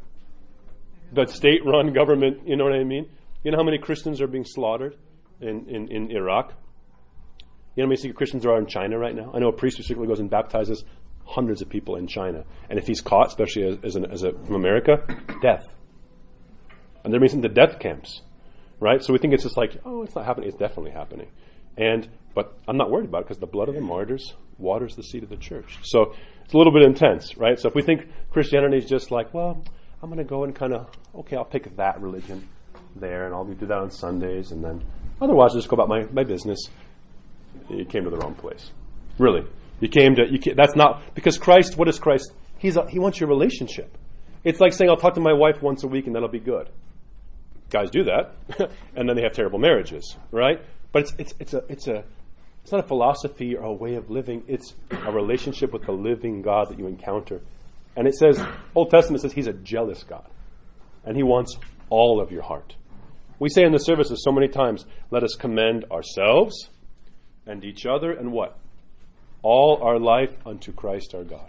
The state-run government. You know what I mean? You know how many Christians are being slaughtered in, in, in Iraq? You know how many secret Christians there are in China right now? I know a priest who secretly goes and baptizes hundreds of people in China. And if he's caught, especially as, as, an, as a, from America, death. And they're being sent to death camps. Right? So we think it's just like, oh, it's not happening. It's definitely happening. And But I'm not worried about it because the blood of the martyrs waters the seed of the church. So it's a little bit intense, right? So if we think Christianity is just like, well, I'm going to go and kind of, okay, I'll pick that religion there, and I'll do that on Sundays, and then otherwise I'll just go about my, my business. You came to the wrong place. Really. You came to, you came, that's not, because Christ, what is Christ? He's a, he wants your relationship. It's like saying, I'll talk to my wife once a week and that'll be good. Guys do that, and then they have terrible marriages, right? But it's it's it's a it's a it's not a philosophy or a way of living. It's a relationship with the living God that you encounter. And it says, Old Testament says He's a jealous God, and He wants all of your heart. We say in the services so many times, let us commend ourselves and each other and what? All our life unto Christ our God.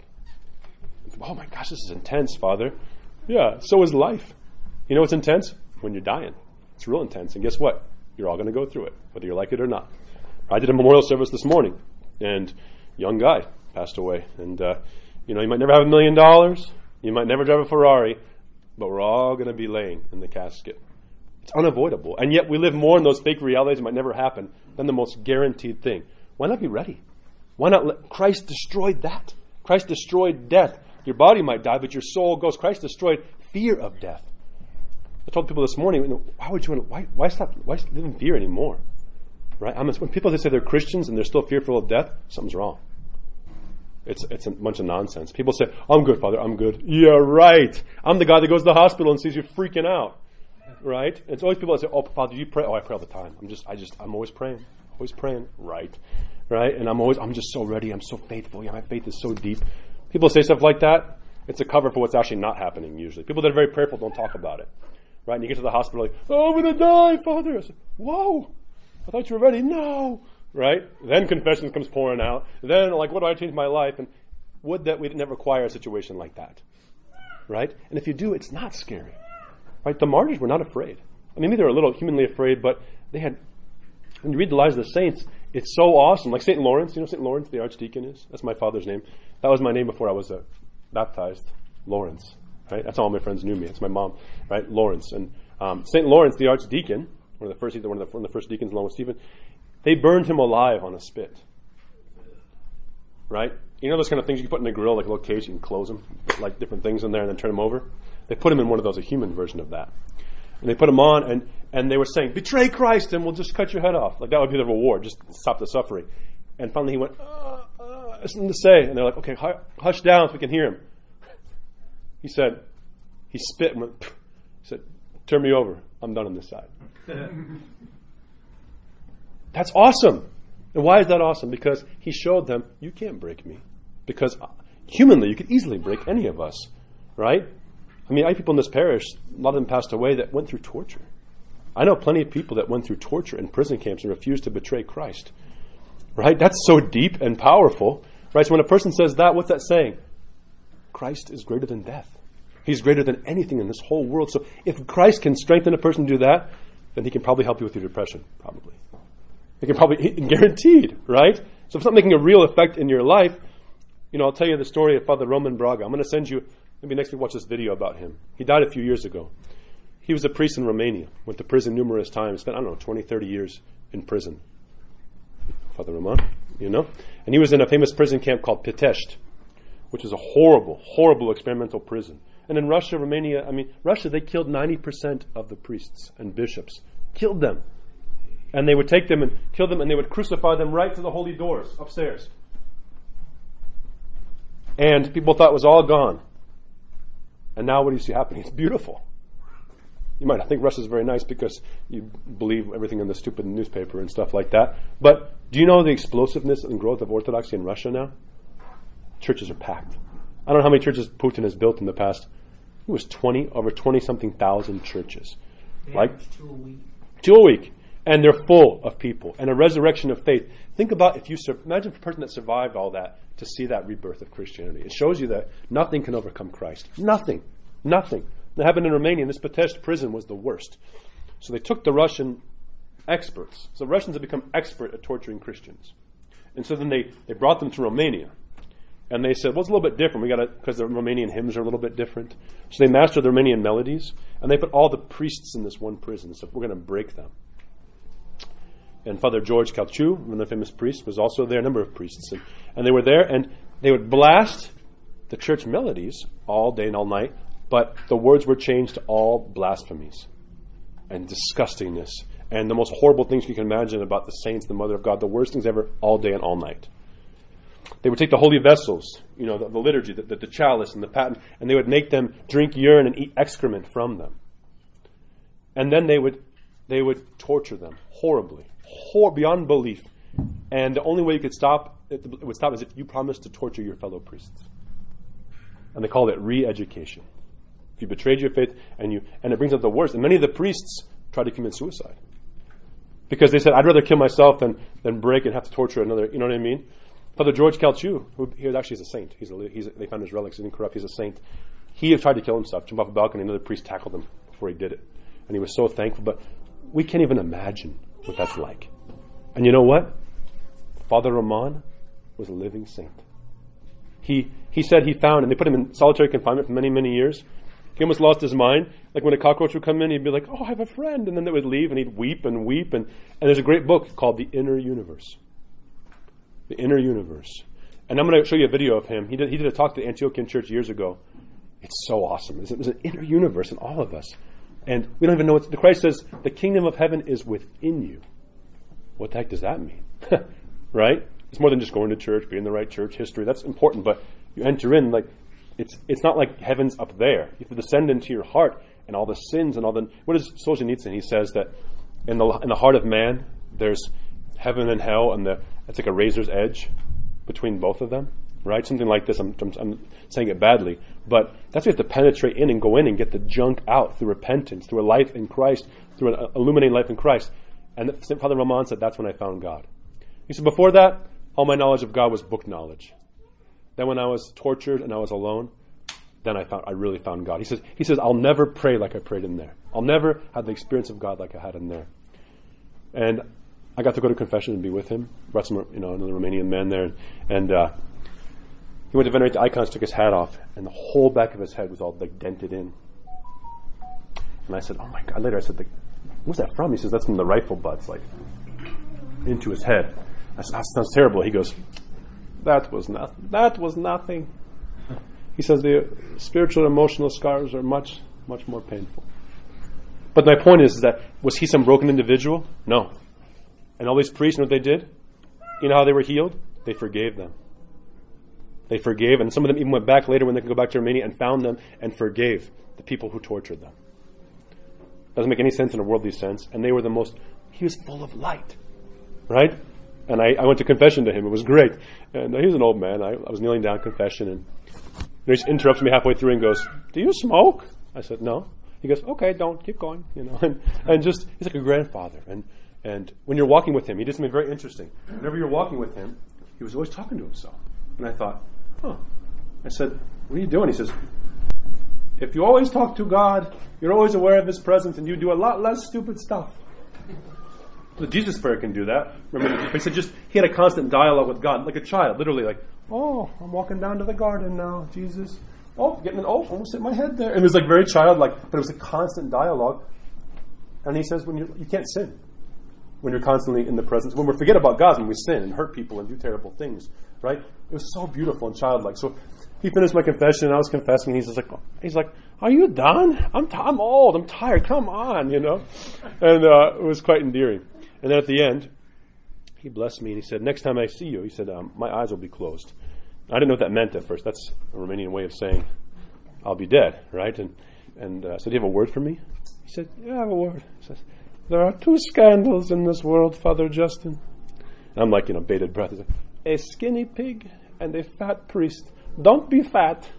Oh my gosh, this is intense, Father. Yeah, so is life. You know what's intense? When you're dying. It's real intense. And guess what? You're all going to go through it, whether you like it or not. I did a memorial service this morning, and a young guy passed away. And, uh, you know, you might never have a million dollars. You might never drive a Ferrari, but we're all going to be laying in the casket. It's unavoidable. And yet we live more in those fake realities that might never happen than the most guaranteed thing. Why not be ready? Why not let Christ destroyed that? Christ destroyed death. Your body might die, but your soul goes. Christ destroyed fear of death. I told people this morning, you know, why would you want to, why, why stop, why live in fear anymore? Right? I mean, when people say they're Christians and they're still fearful of death, something's wrong. It's it's a bunch of nonsense. People say, I'm good, Father, I'm good. Yeah, right. I'm the guy that goes to the hospital and sees you freaking out. Right? It's always people that say, oh, Father, do you pray? Oh, I pray all the time. I'm just, I just, I'm always praying. Always praying. Right. Right? And I'm always, I'm just so ready. I'm so faithful. Yeah, my faith is so deep. People say stuff like that. It's a cover for what's actually not happening usually. People that are very prayerful don't talk about it. Right? And you get to the hospital like, oh, I'm going to die, Father. I said, whoa. I thought you were ready. No. Right? Then confession comes pouring out. Then, like, what do I change my life? And would that we didn't ever require a situation like that. Right? And if you do, it's not scary. Right? The martyrs were not afraid. I mean, maybe they were a little humanly afraid, but they had, when you read the lives of the saints, it's so awesome. Like Saint Lawrence, you know Saint Lawrence, the archdeacon is? That's my father's name. That was my name before I was uh, baptized. Lawrence. Right? That's how all my friends knew me. It's my mom. Right? Lawrence. And um, Saint Lawrence, the archdeacon, one of the first, one of the, one of the first deacons along with Stephen, they burned him alive on a spit. Right? You know those kind of things you can put in a grill, like a little cage, you can close them, put like different things in there and then turn them over? They put him in one of those, a human version of that. And they put him on, and, and they were saying, betray Christ and we'll just cut your head off. Like that would be the reward, just stop the suffering. And finally he went, uh, uh, something to say. And they're like, okay, hush down so we can hear him. He said, he spit and went, pff. He said, turn me over. I'm done on this side. That's awesome. And why is that awesome? Because he showed them, you can't break me. Because humanly, you could easily break any of us. Right? I mean, I have people in this parish, a lot of them passed away, that went through torture. I know plenty of people that went through torture in prison camps and refused to betray Christ. Right? That's so deep and powerful. Right? So when a person says that, what's that saying? Christ is greater than death. He's greater than anything in this whole world. So if Christ can strengthen a person to do that, then he can probably help you with your depression, probably. He can probably, guaranteed, right? So if it's not making a real effect in your life, you know, I'll tell you the story of Father Roman Braga. I'm going to send you, maybe next week, watch this video about him. He died a few years ago. He was a priest in Romania, went to prison numerous times, spent, I don't know, twenty, thirty years in prison. Father Roman, you know? And he was in a famous prison camp called Pitești, which is a horrible, horrible experimental prison. And in Russia, Romania, I mean, Russia, they killed ninety percent of the priests and bishops. Killed them. And they would take them and kill them, and they would crucify them right to the holy doors upstairs. And people thought it was all gone. And now what do you see happening? It's beautiful. You might think Russia's very nice because you believe everything in the stupid newspaper and stuff like that. But do you know the explosiveness and growth of Orthodoxy in Russia now? Churches are packed. I don't know how many churches Putin has built in the past. It was twenty, over twenty-something thousand churches. Yeah, Like two a week. Two a week. And they're full of people. And a resurrection of faith. Think about if you, sur- imagine a person that survived all that to see that rebirth of Christianity. It shows you that nothing can overcome Christ. Nothing. Nothing. That happened in Romania. And this Pitești prison was the worst. So they took the Russian experts. So Russians have become expert at torturing Christians. And so then they, they brought them to Romania. And they said, well, it's a little bit different. We got to, because the Romanian hymns are a little bit different. So they mastered the Romanian melodies, and they put all the priests in this one prison. So we're going to break them. And Father George Calciu, one of the famous priests, was also there. A number of priests, and, and they were there, and they would blast the church melodies all day and all night. But the words were changed to all blasphemies and disgustingness and the most horrible things you can imagine about the saints, the Mother of God, the worst things ever, all day and all night. They would take the holy vessels, you know, the, the liturgy, the, the, the chalice and the paten, and they would make them drink urine and eat excrement from them. And then they would they would torture them horribly, hor- beyond belief. And the only way you could stop it, it would stop is if you promised to torture your fellow priests. And they called it re-education. If you betrayed your faith, and you and it brings up the worst. And many of the priests tried to commit suicide because they said, "I'd rather kill myself than than break and have to torture another." You know what I mean? Father George Calciu, who he was actually a saint. He's a, he's a, they found his relics. He's incorrupt. He's a saint. He had tried to kill himself, jump off a balcony. Another priest tackled him before he did it, and he was so thankful. But we can't even imagine what that's like. And you know what? Father Roman was a living saint. He he said he found, and they put him in solitary confinement for many, many years. He almost lost his mind. Like when a cockroach would come in, he'd be like, "Oh, I have a friend," and then they would leave, and he'd weep and weep. And, and there's a great book called The Inner Universe. The Inner Universe. And I'm going to show you a video of him. He did he did a talk to the Antiochian church years ago. It's so awesome. There's, there's an inner universe in all of us. And we don't even know what the Christ says, the kingdom of heaven is within you. What the heck does that mean? Right? It's more than just going to church, being in the right church history. That's important, but you enter in, like, it's it's not like heaven's up there. You have to descend into your heart and all the sins and all the... What is Solzhenitsyn? He says that in the in the heart of man, there's heaven and hell, and the it's like a razor's edge between both of them, right? Something like this. I'm, I'm, I'm saying it badly, but that's why you have to penetrate in and go in and get the junk out through repentance, through a life in Christ, through an illuminating life in Christ. And Saint Father Roman said, that's when I found God. He said, before that, all my knowledge of God was book knowledge. Then when I was tortured and I was alone, then I found I really found God. He says, he says, I'll never pray like I prayed in there. I'll never have the experience of God like I had in there. And I got to go to confession and be with him. Brought some, you know, another Romanian man there, and, and uh, he went to venerate the icons, took his hat off, and the whole back of his head was all like dented in. And I said, "Oh my God!" Later, I said, "What's that from?" He says, "That's from the rifle butts, like into his head." I said, "That sounds terrible." He goes, "That was nothing. That was nothing." He says the spiritual, emotional scars are much, much more painful. But my point is, is that was he some broken individual? No. And all these priests, you know what they did? You know how they were healed? They forgave them. They forgave, and some of them even went back later when they could go back to Romania and found them and forgave the people who tortured them. Doesn't make any sense in a worldly sense. And they were the most, he was full of light. Right? And I, I went to confession to him. It was great. And uh, he was an old man. I, I was kneeling down confession, and he just interrupts me halfway through and goes, "Do you smoke?" I said, "No." He goes, "Okay, don't. Keep going." You know, and, and just, he's like a grandfather. And And when you're walking with him, he did something very interesting. Whenever you're walking with him, he was always talking to himself. And I thought, huh. I said, "What are you doing?" He says, "If you always talk to God, you're always aware of his presence, and you do a lot less stupid stuff." The Jesus prayer can do that. Remember, he said just, he had a constant dialogue with God, like a child, literally like, "Oh, I'm walking down to the garden now, Jesus. Oh, getting an, oh, almost hit my head there." And it was like very childlike, but it was a constant dialogue. And he says, when you you can't sin when you're constantly in the presence. When we forget about God, when we sin and hurt people and do terrible things, right? It was so beautiful and childlike. So he finished my confession, and I was confessing, and he's just like, he's like, "Are you done? I'm t- I'm old. I'm tired. Come on," you know. And uh, it was quite endearing. And then at the end, he blessed me, and he said, "Next time I see you," he said, um, "my eyes will be closed." I didn't know what that meant at first. That's a Romanian way of saying I'll be dead, right? And and uh, I said, "Do you have a word for me?" He said, "Yeah, I have a word." He says, "There are two scandals in this world, Father Justin." And I'm like, you know, bated breath. He's like, "A skinny pig and a fat priest. Don't be fat."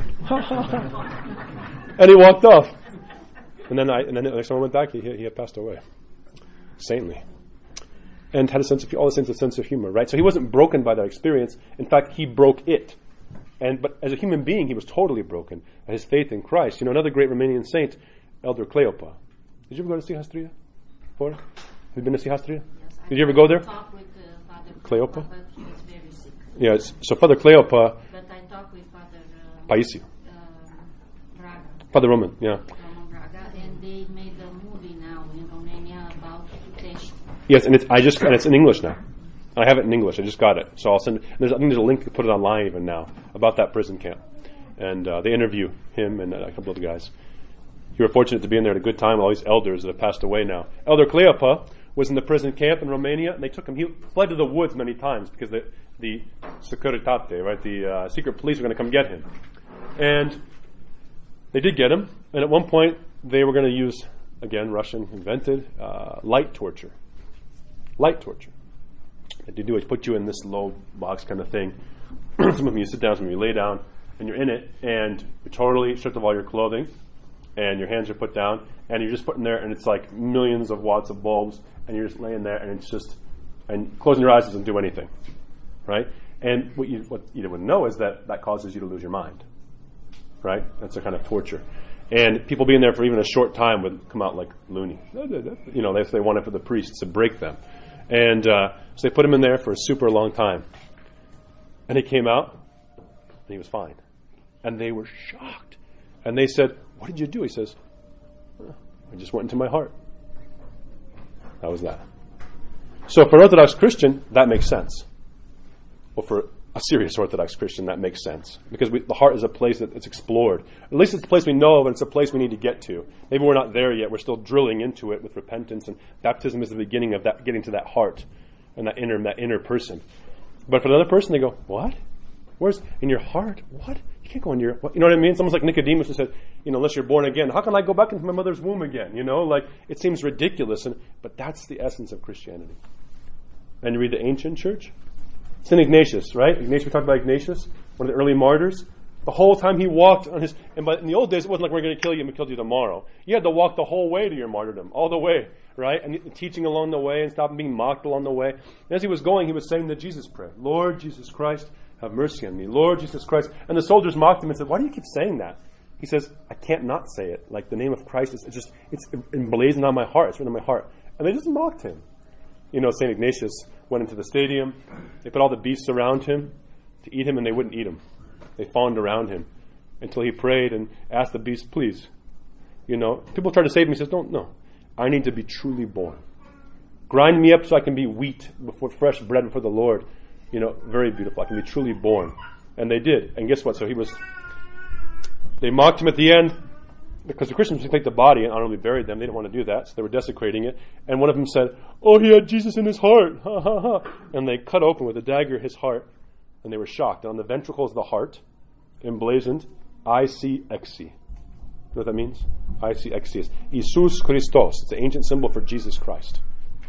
And he walked off. And then I, and then the next time I went back, he, he had passed away. Saintly. And had a sense of, all the sense of sense of humor, right? So he wasn't broken by that experience. In fact, he broke it. And but as a human being, he was totally broken by his faith in Christ. You know, another great Romanian saint, Elder Cleopa. Did you ever go to Sihastria? Have you been to Sihastria? Yes, Did you ever go there? Talk with uh, Father Cleopa? But he was very sick. Yes. So Father Cleopa, But I talked with Father uh, Paisio, um, Braga, Father Roman, yeah. Roman Braga, and they made a movie now in Romania about Tești. Yes, and it's I just and it's in English now. I have it in English. I just got it, so I'll send. There's I think there's a link to put it online even now about that prison camp, and uh, they interview him and a couple of the guys. You were fortunate to be in there at a good time with all these elders that have passed away now. Elder Cleopa was in the prison camp in Romania, and they took him. He fled to the woods many times because the the Securitate, right, the uh, secret police were going to come get him, and they did get him. And at one point, they were going to use again, Russian invented uh, light torture. Light torture. What they do is put you in this low box kind of thing. Some of you sit down, some of you lay down, and you're in it, and you're totally stripped of all your clothing, and your hands are put down, and you're just putting there, and it's like millions of watts of bulbs, and you're just laying there, and it's just, and closing your eyes doesn't do anything, right? And what you what you wouldn't know is that that causes you to lose your mind, right? That's a kind of torture. And people being there for even a short time would come out like loony. You know, they, they wanted for the priests to break them. And uh, so they put him in there for a super long time. And he came out, and he was fine. And they were shocked. And they said, "What did you do?" He says, oh, "I just went into my heart." That was that. So for an Orthodox Christian, that makes sense. Well, for a serious Orthodox Christian, that makes sense. Because we, the heart is a place that it's explored. At least it's a place we know of, and it's a place we need to get to. Maybe we're not there yet. We're still drilling into it with repentance, and baptism is the beginning of that, getting to that heart and that inner, that inner person. But for another person, they go, "What? Where's in your heart? What? You can't go in your, what? You know what I mean?" It's almost like Nicodemus who said, you know, unless you're born again, how can I go back into my mother's womb again? You know, like, it seems ridiculous. And but that's the essence of Christianity. And you read the ancient church, Saint Ignatius, right? Ignatius, we talked about Ignatius, one of the early martyrs. The whole time he walked on his, and but in the old days, it wasn't like we're going to kill you and we killed you tomorrow. You had to walk the whole way to your martyrdom, all the way, right? And teaching along the way and stopping being mocked along the way. And as he was going, he was saying the Jesus prayer. "Lord Jesus Christ, have mercy on me. Lord Jesus Christ." And the soldiers mocked him and said, "Why do you keep saying that?" He says, "I can't not say it. Like the name of Christ is it's just, it's emblazoned on my heart. It's written on my heart." And they just mocked him. You know, Saint Ignatius went into the stadium. They put all the beasts around him to eat him, and they wouldn't eat him. They fawned around him until he prayed and asked the beast, "Please." You know, people try to save him. He says, "Don't, no. I need to be truly born. Grind me up so I can be wheat before fresh bread before the Lord." You know, very beautiful. I can be truly born. And they did. And guess what? So he was, they mocked him at the end because the Christians would take the body and honorably buried them. They didn't want to do that, so they were desecrating it. And one of them said, "Oh, he had Jesus in his heart." Ha, ha, ha. And they cut open with a dagger his heart, and they were shocked. And on the ventricles of the heart, emblazoned, I C X C. You know what that means? I C X C is Jesus Christos. It's the ancient symbol for Jesus Christ.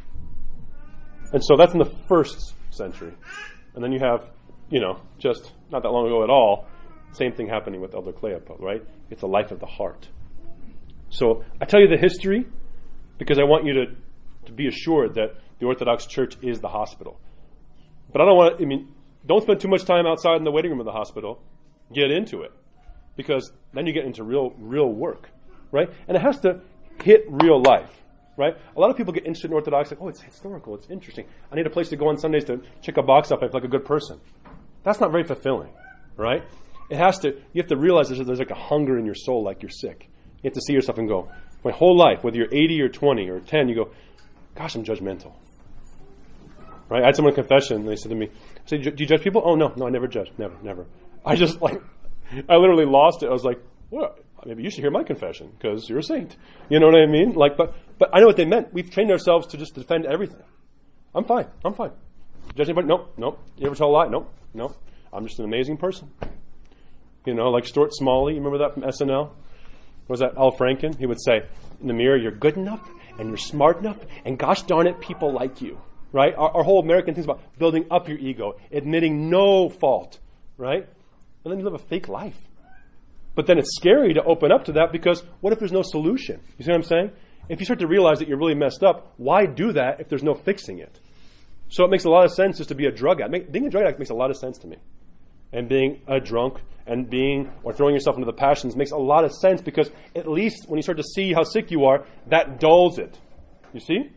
And so that's in the first century. And then you have, you know, just not that long ago at all, same thing happening with Elder Cleopa, right? It's a life of the heart. So I tell you the history because I want you to, to be assured that the Orthodox Church is the hospital. But I don't want to, I mean, don't spend too much time outside in the waiting room of the hospital. Get into it. Because then you get into real, real work, right? And it has to hit real life. Right? A lot of people get interested in Orthodox, like, oh, it's historical, it's interesting. I need a place to go on Sundays to check a box off. I feel like a good person. That's not very fulfilling, right? It has to. You have to realize there's, there's like a hunger in your soul, like you're sick. You have to see yourself and go, my whole life, whether you're eighty or twenty or ten, you go, gosh, I'm judgmental. Right? I had someone confession, and they said to me, I said, "Do you judge people?" "Oh no, no, I never judge, never, never." I just like, I literally lost it. I was like, what? Maybe you should hear my confession because you're a saint. You know what I mean? Like, but but I know what they meant. We've trained ourselves to just defend everything. I'm fine. I'm fine. Judge anybody? Nope. Nope. You ever tell a lie? Nope. Nope. I'm just an amazing person. You know, like Stuart Smalley. You remember that from S N L? Was that Al Franken? He would say in the mirror, "You're good enough and you're smart enough, and gosh darn it, people like you." Right? Our, our whole American thing is about building up your ego, admitting no fault. Right? And then you live a fake life. But then it's scary to open up to that because what if there's no solution? You see what I'm saying? If you start to realize that you're really messed up, why do that if there's no fixing it? So it makes a lot of sense just to be a drug addict. Being a drug addict makes a lot of sense to me. And being a drunk and being, or throwing yourself into the passions makes a lot of sense because at least when you start to see how sick you are, that dulls it. You see?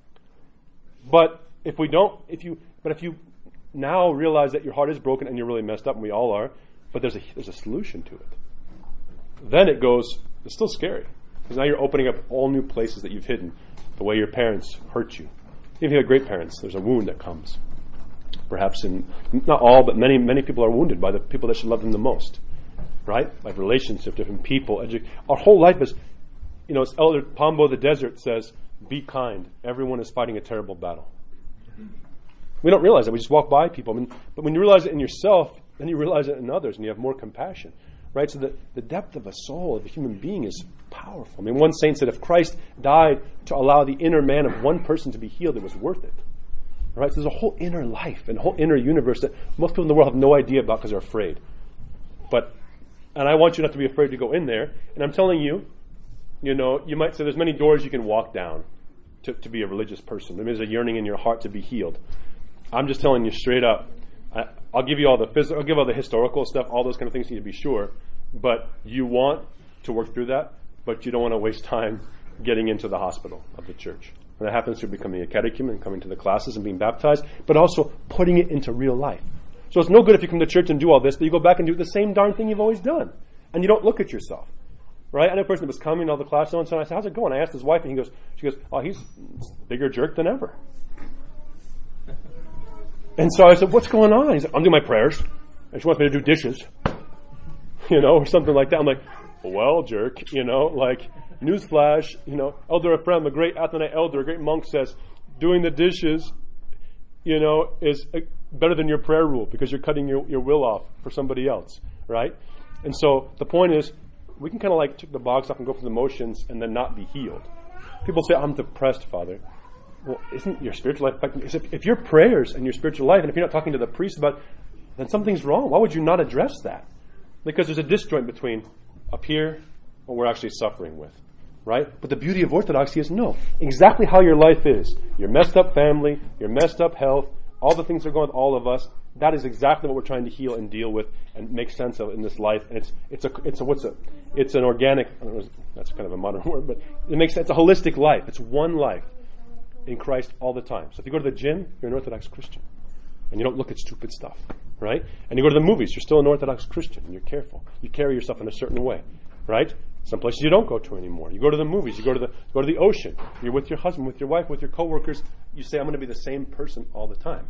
But if we don't, if you, but if you now realize that your heart is broken and you're really messed up, and we all are, but there's a, there's a solution to it. Then it goes, it's still scary. Because now you're opening up all new places that you've hidden. The way your parents hurt you. Even if you have great parents, there's a wound that comes. Perhaps in, not all, but many, many people are wounded by the people that should love them the most. Right? Like relationships, different people. Edu- Our whole life is, you know, as Elder Pombo the Desert says, be kind. Everyone is fighting a terrible battle. We don't realize that. We just walk by people. I mean, but when you realize it in yourself, then you realize it in others and you have more compassion. right? So the, the depth of a soul, of a human being, is powerful. I mean, one saint said if Christ died to allow the inner man of one person to be healed, it was worth it. Right? So there's a whole inner life and a whole inner universe that most people in the world have no idea about because they're afraid. But, and I want you not to be afraid to go in there. And I'm telling you, you know, you might say there's many doors you can walk down to, to be a religious person. There is a yearning in your heart to be healed. I'm just telling you straight up. I, I'll give you all the physical, I'll give all the historical stuff, all those kind of things you need to be sure. But you want to work through that, but you don't want to waste time getting into the hospital of the church. And that happens through becoming a catechumen and coming to the classes and being baptized, but also putting it into real life. So it's no good if you come to church and do all this, but you go back and do the same darn thing you've always done. And you don't look at yourself. Right? I know a person that was coming to all the classes, and I said, how's it going? I asked his wife, and he goes, she goes, oh, he's a bigger jerk than ever. And so I said, what's going on? He said, I'm doing my prayers, and she wants me to do dishes. You know, or something like that. I'm like, well, jerk, you know, like, newsflash, you know, Elder Ephraim, the great Athonite elder, a great monk, says, doing the dishes, you know, is better than your prayer rule because you're cutting your, your will off for somebody else, right? And so the point is, we can kind of like tick the box off and go through the motions and then not be healed. People say, I'm depressed, Father. Well, isn't your spiritual life affecting? If, if your prayers and your spiritual life, and if you're not talking to the priest about it, then something's wrong. Why would you not address that? Because there's a disjoint between up here what we're actually suffering with, right? But the beauty of orthodoxy is no. Exactly how your life is. Your messed up family, your messed up health, all the things that are going on with all of us, that is exactly what we're trying to heal and deal with and make sense of in this life. And it's it's a it's a what's a it's an organic. I don't know, that's kind of a modern word, but it makes sense. It's a holistic life. It's one life in Christ all the time. So if you go to the gym, you're an Orthodox Christian, and you don't look at stupid stuff, right? And you go to the movies, you're still an Orthodox Christian, and you're careful. You carry yourself in a certain way, right? Some places you don't go to anymore. You go to the movies. You go to the you go to the ocean. You're with your husband, with your wife, with your coworkers. You say, "I'm going to be the same person all the time."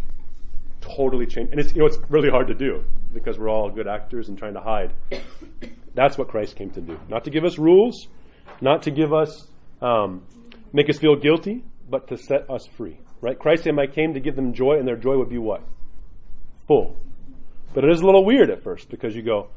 Totally change, and it's you know it's really hard to do because we're all good actors and trying to hide. That's what Christ came to do, not to give us rules, not to give us um, make us feel guilty, but to set us free. Right? Christ said, "I came to give them joy, and their joy would be what? Full." But it is a little weird at first because you go.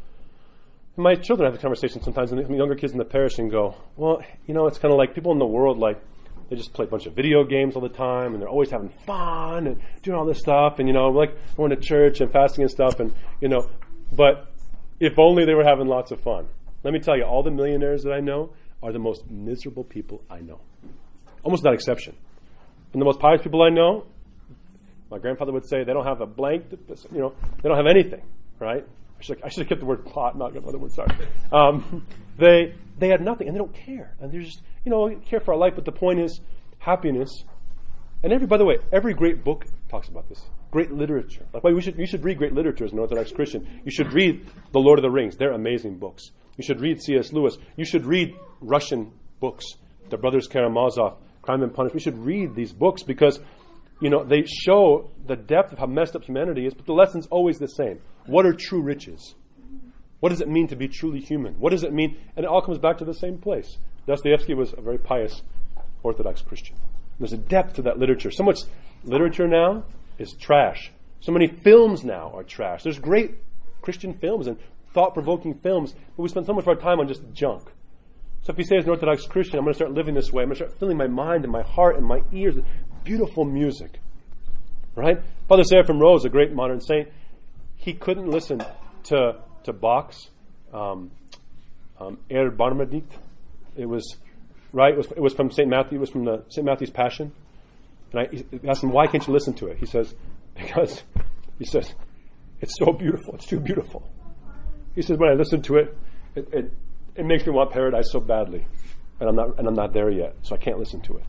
My children have the conversation sometimes, and younger kids in the parish, and go, "Well, you know, it's kind of like people in the world like." They just play a bunch of video games all the time, and they're always having fun and doing all this stuff, and you know, like going to church and fasting and stuff, and you know. But if only they were having lots of fun. Let me tell you, all the millionaires that I know are the most miserable people I know, almost without exception. And the most pious people I know, my grandfather would say, they don't have a blank, you know, they don't have anything, right? I should, I should have kept the word pot, not the other word. Sorry. Um, they they had nothing, and they don't care, and they're just. You know, care for our life, but the point is happiness. And every, by the way, every great book talks about this. Great literature. Like, well, we should, you should read great literature as an Orthodox Christian. You should read The Lord of the Rings. They're amazing books. You should read C S Lewis. You should read Russian books. The Brothers Karamazov, Crime and Punishment. We should read these books because, you know, they show the depth of how messed up humanity is, but the lesson's always the same. What are true riches? What does it mean to be truly human? What does it mean? And it all comes back to the same place. Dostoevsky was a very pious Orthodox Christian. There's a depth to that literature. So much literature now is trash. So many films now are trash. There's great Christian films and thought-provoking films, but we spend so much of our time on just junk. So if you say as an Orthodox Christian, I'm going to start living this way, I'm going to start filling my mind and my heart and my ears with beautiful music. Right? Father Seraphim Rose, a great modern saint, he couldn't listen to to Bach's um, um, Er Barmedict. It was right. It was, it was from Saint Matthew. It was from the Saint Matthew's Passion. And I asked him, "Why can't you listen to it?" He says, "Because," he says, "it's so beautiful. It's too beautiful." He says, "When I listen to it, it, it, it makes me want paradise so badly, and I'm not and I'm not there yet, so I can't listen to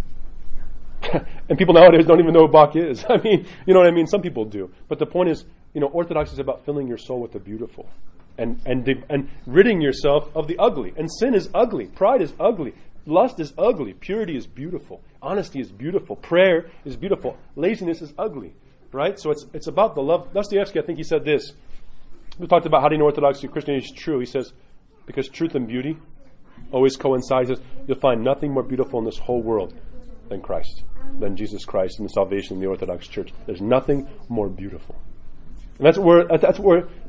it." And people nowadays don't even know who Bach is. I mean, you know what I mean? Some people do, but the point is, you know, Orthodoxy is about filling your soul with the beautiful. And and and ridding yourself of the ugly. And sin is ugly. Pride is ugly. Lust is ugly. Purity is beautiful. Honesty is beautiful. Prayer is beautiful. Laziness is ugly. Right? So it's it's about the love. Dostoevsky, I think he said this. We talked about how do you know Orthodoxy Christianity is true. He says, because truth and beauty always coincide. He says, you'll find nothing more beautiful in this whole world than Christ, than Jesus Christ and the salvation in the Orthodox Church. There's nothing more beautiful. And that's where that's where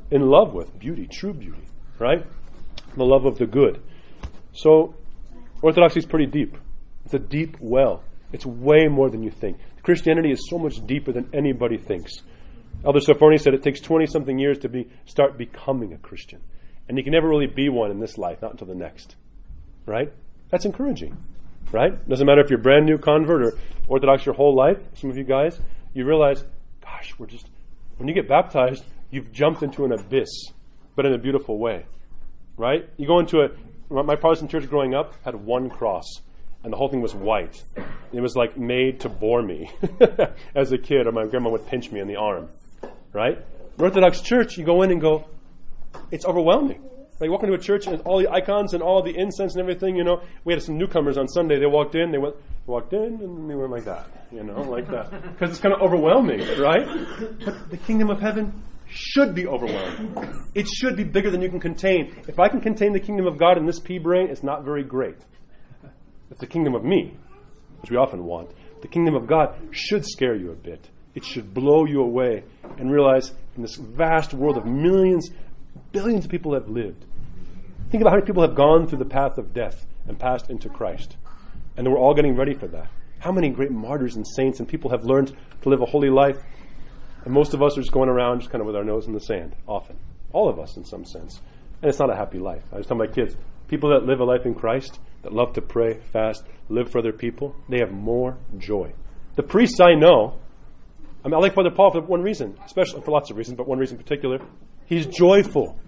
in love with beauty, true beauty, right? The love of the good. So Orthodoxy is pretty deep. It's a deep well. It's way more than you think. Christianity is so much deeper than anybody thinks. Elder Sophrony said it takes twenty-something years to be start becoming a Christian. And you can never really be one in this life, not until the next. Right? That's encouraging. Right? Doesn't matter if you're a brand new convert or Orthodox your whole life. Some of you guys, you realize, gosh, we're just, when you get baptized, you've jumped into an abyss, but in a beautiful way. Right? You go into a, my Protestant church growing up had one cross, and the whole thing was white. It was like made to bore me as a kid, or my grandma would pinch me in the arm. Right? Orthodox church, you go in and go, it's overwhelming. Like you walk into a church and all the icons and all the incense and everything, you know. We had some newcomers on Sunday. They walked in, they went, walked in, and they went like that, you know, like that. Because it's kind of overwhelming, right? But the kingdom of heaven should be overwhelming. It should be bigger than you can contain. If I can contain the kingdom of God in this pea brain, it's not very great. It's the kingdom of me, which we often want. The kingdom of God should scare you a bit. It should blow you away and realize in this vast world of millions, billions of people have lived. Think about how many people have gone through the path of death and passed into Christ. And we're all getting ready for that. How many great martyrs and saints and people have learned to live a holy life. And most of us are just going around just kind of with our nose in the sand, often. All of us in some sense. And it's not a happy life. I was telling my kids, people that live a life in Christ, that love to pray, fast, live for other people, they have more joy. The priests I know, I mean, I like Father Paul for one reason, especially for lots of reasons, but one reason in particular. He's joyful.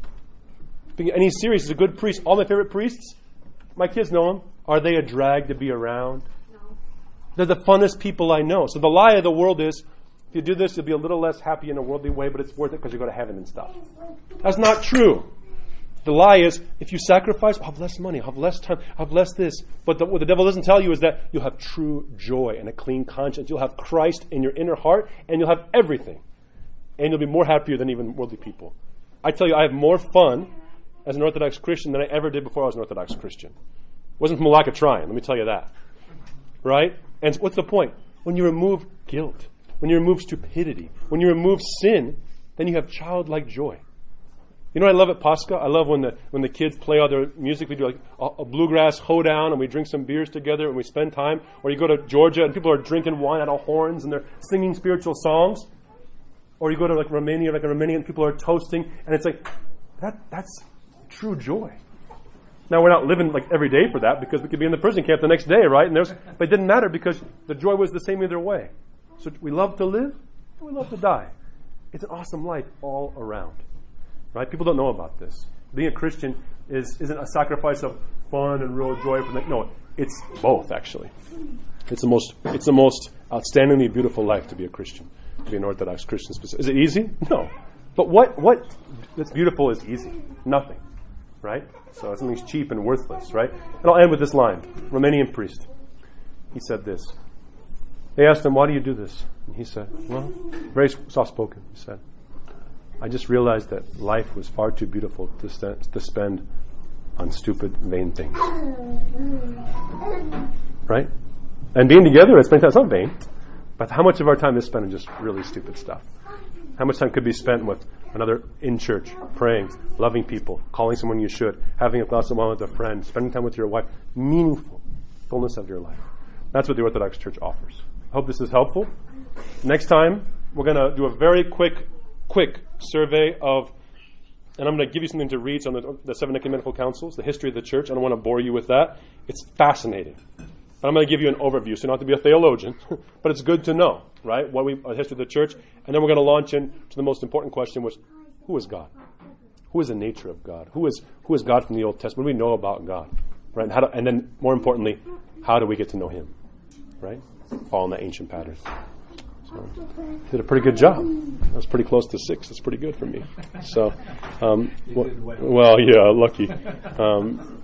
And he's serious. He's a good priest. All my favorite priests, my kids know him. Are they a drag to be around? No. They're the funnest people I know. So the lie of the world is, if you do this, you'll be a little less happy in a worldly way, but it's worth it because you go to heaven and stuff. That's not true. The lie is, if you sacrifice, I'll have less money, I'll have less time, I'll have less this. But the, what the devil doesn't tell you is that you'll have true joy and a clean conscience. You'll have Christ in your inner heart, and you'll have everything. And you'll be more happier than even worldly people. I tell you, I have more fun as an Orthodox Christian than I ever did before I was an Orthodox Christian. It wasn't from a lack of trying, let me tell you that. Right? And what's the point? When you remove guilt, when you remove stupidity, when you remove sin, then you have childlike joy. You know what I love at Pascha? I love when the when the kids play all their music. We do like a, a bluegrass hoedown, and we drink some beers together, and we spend time. Or you go to Georgia, and people are drinking wine out of horns, and they're singing spiritual songs. Or you go to like Romania, like a Romanian, people are toasting, and it's like, that that's true joy. Now, we're not living like every day for that, because we could be in the prison camp the next day, right? And there's, but it didn't matter because the joy was the same either way. So we love to live, and we love to die. It's an awesome life all around. Right? People don't know about this. Being a Christian is, isn't a sacrifice of fun and real joy. For the, no, it's both, actually. It's the most it's the most outstandingly beautiful life to be a Christian, to be an Orthodox Christian. Is it easy? No. But what, what that's beautiful is easy? Nothing. Right? So something's cheap and worthless, right? And I'll end with this line. Romanian priest. He said this. They asked him, why do you do this? And he said, well, very soft-spoken. He said, I just realized that life was far too beautiful to, st- to spend on stupid, vain things. Right? And being together at spending time, it's not vain, but how much of our time is spent on just really stupid stuff? How much time could be spent with another in church, praying, loving people, calling someone you should, having a glass of wine with a friend, spending time with your wife, meaningful fullness of your life. That's what the Orthodox Church offers. I hope this is helpful. Next time, we're going to do a very quick quick survey of, and I'm going to give you something to read on the, the seven ecumenical councils, the history of the church. I don't want to bore you with that. It's fascinating. But I'm going to give you an overview, so you don't have to be a theologian, but it's good to know, right, what we, the history of the church. And then we're going to launch into the most important question, which, who is God? Who is the nature of God? Who is who is God from the Old Testament? What do we know about God? Right? And, how do, and then, more importantly, how do we get to know Him? Right? Following that ancient pattern. So, did a pretty good job. I was pretty close to six. That's pretty good for me. So, um, well, well, yeah, lucky. Um,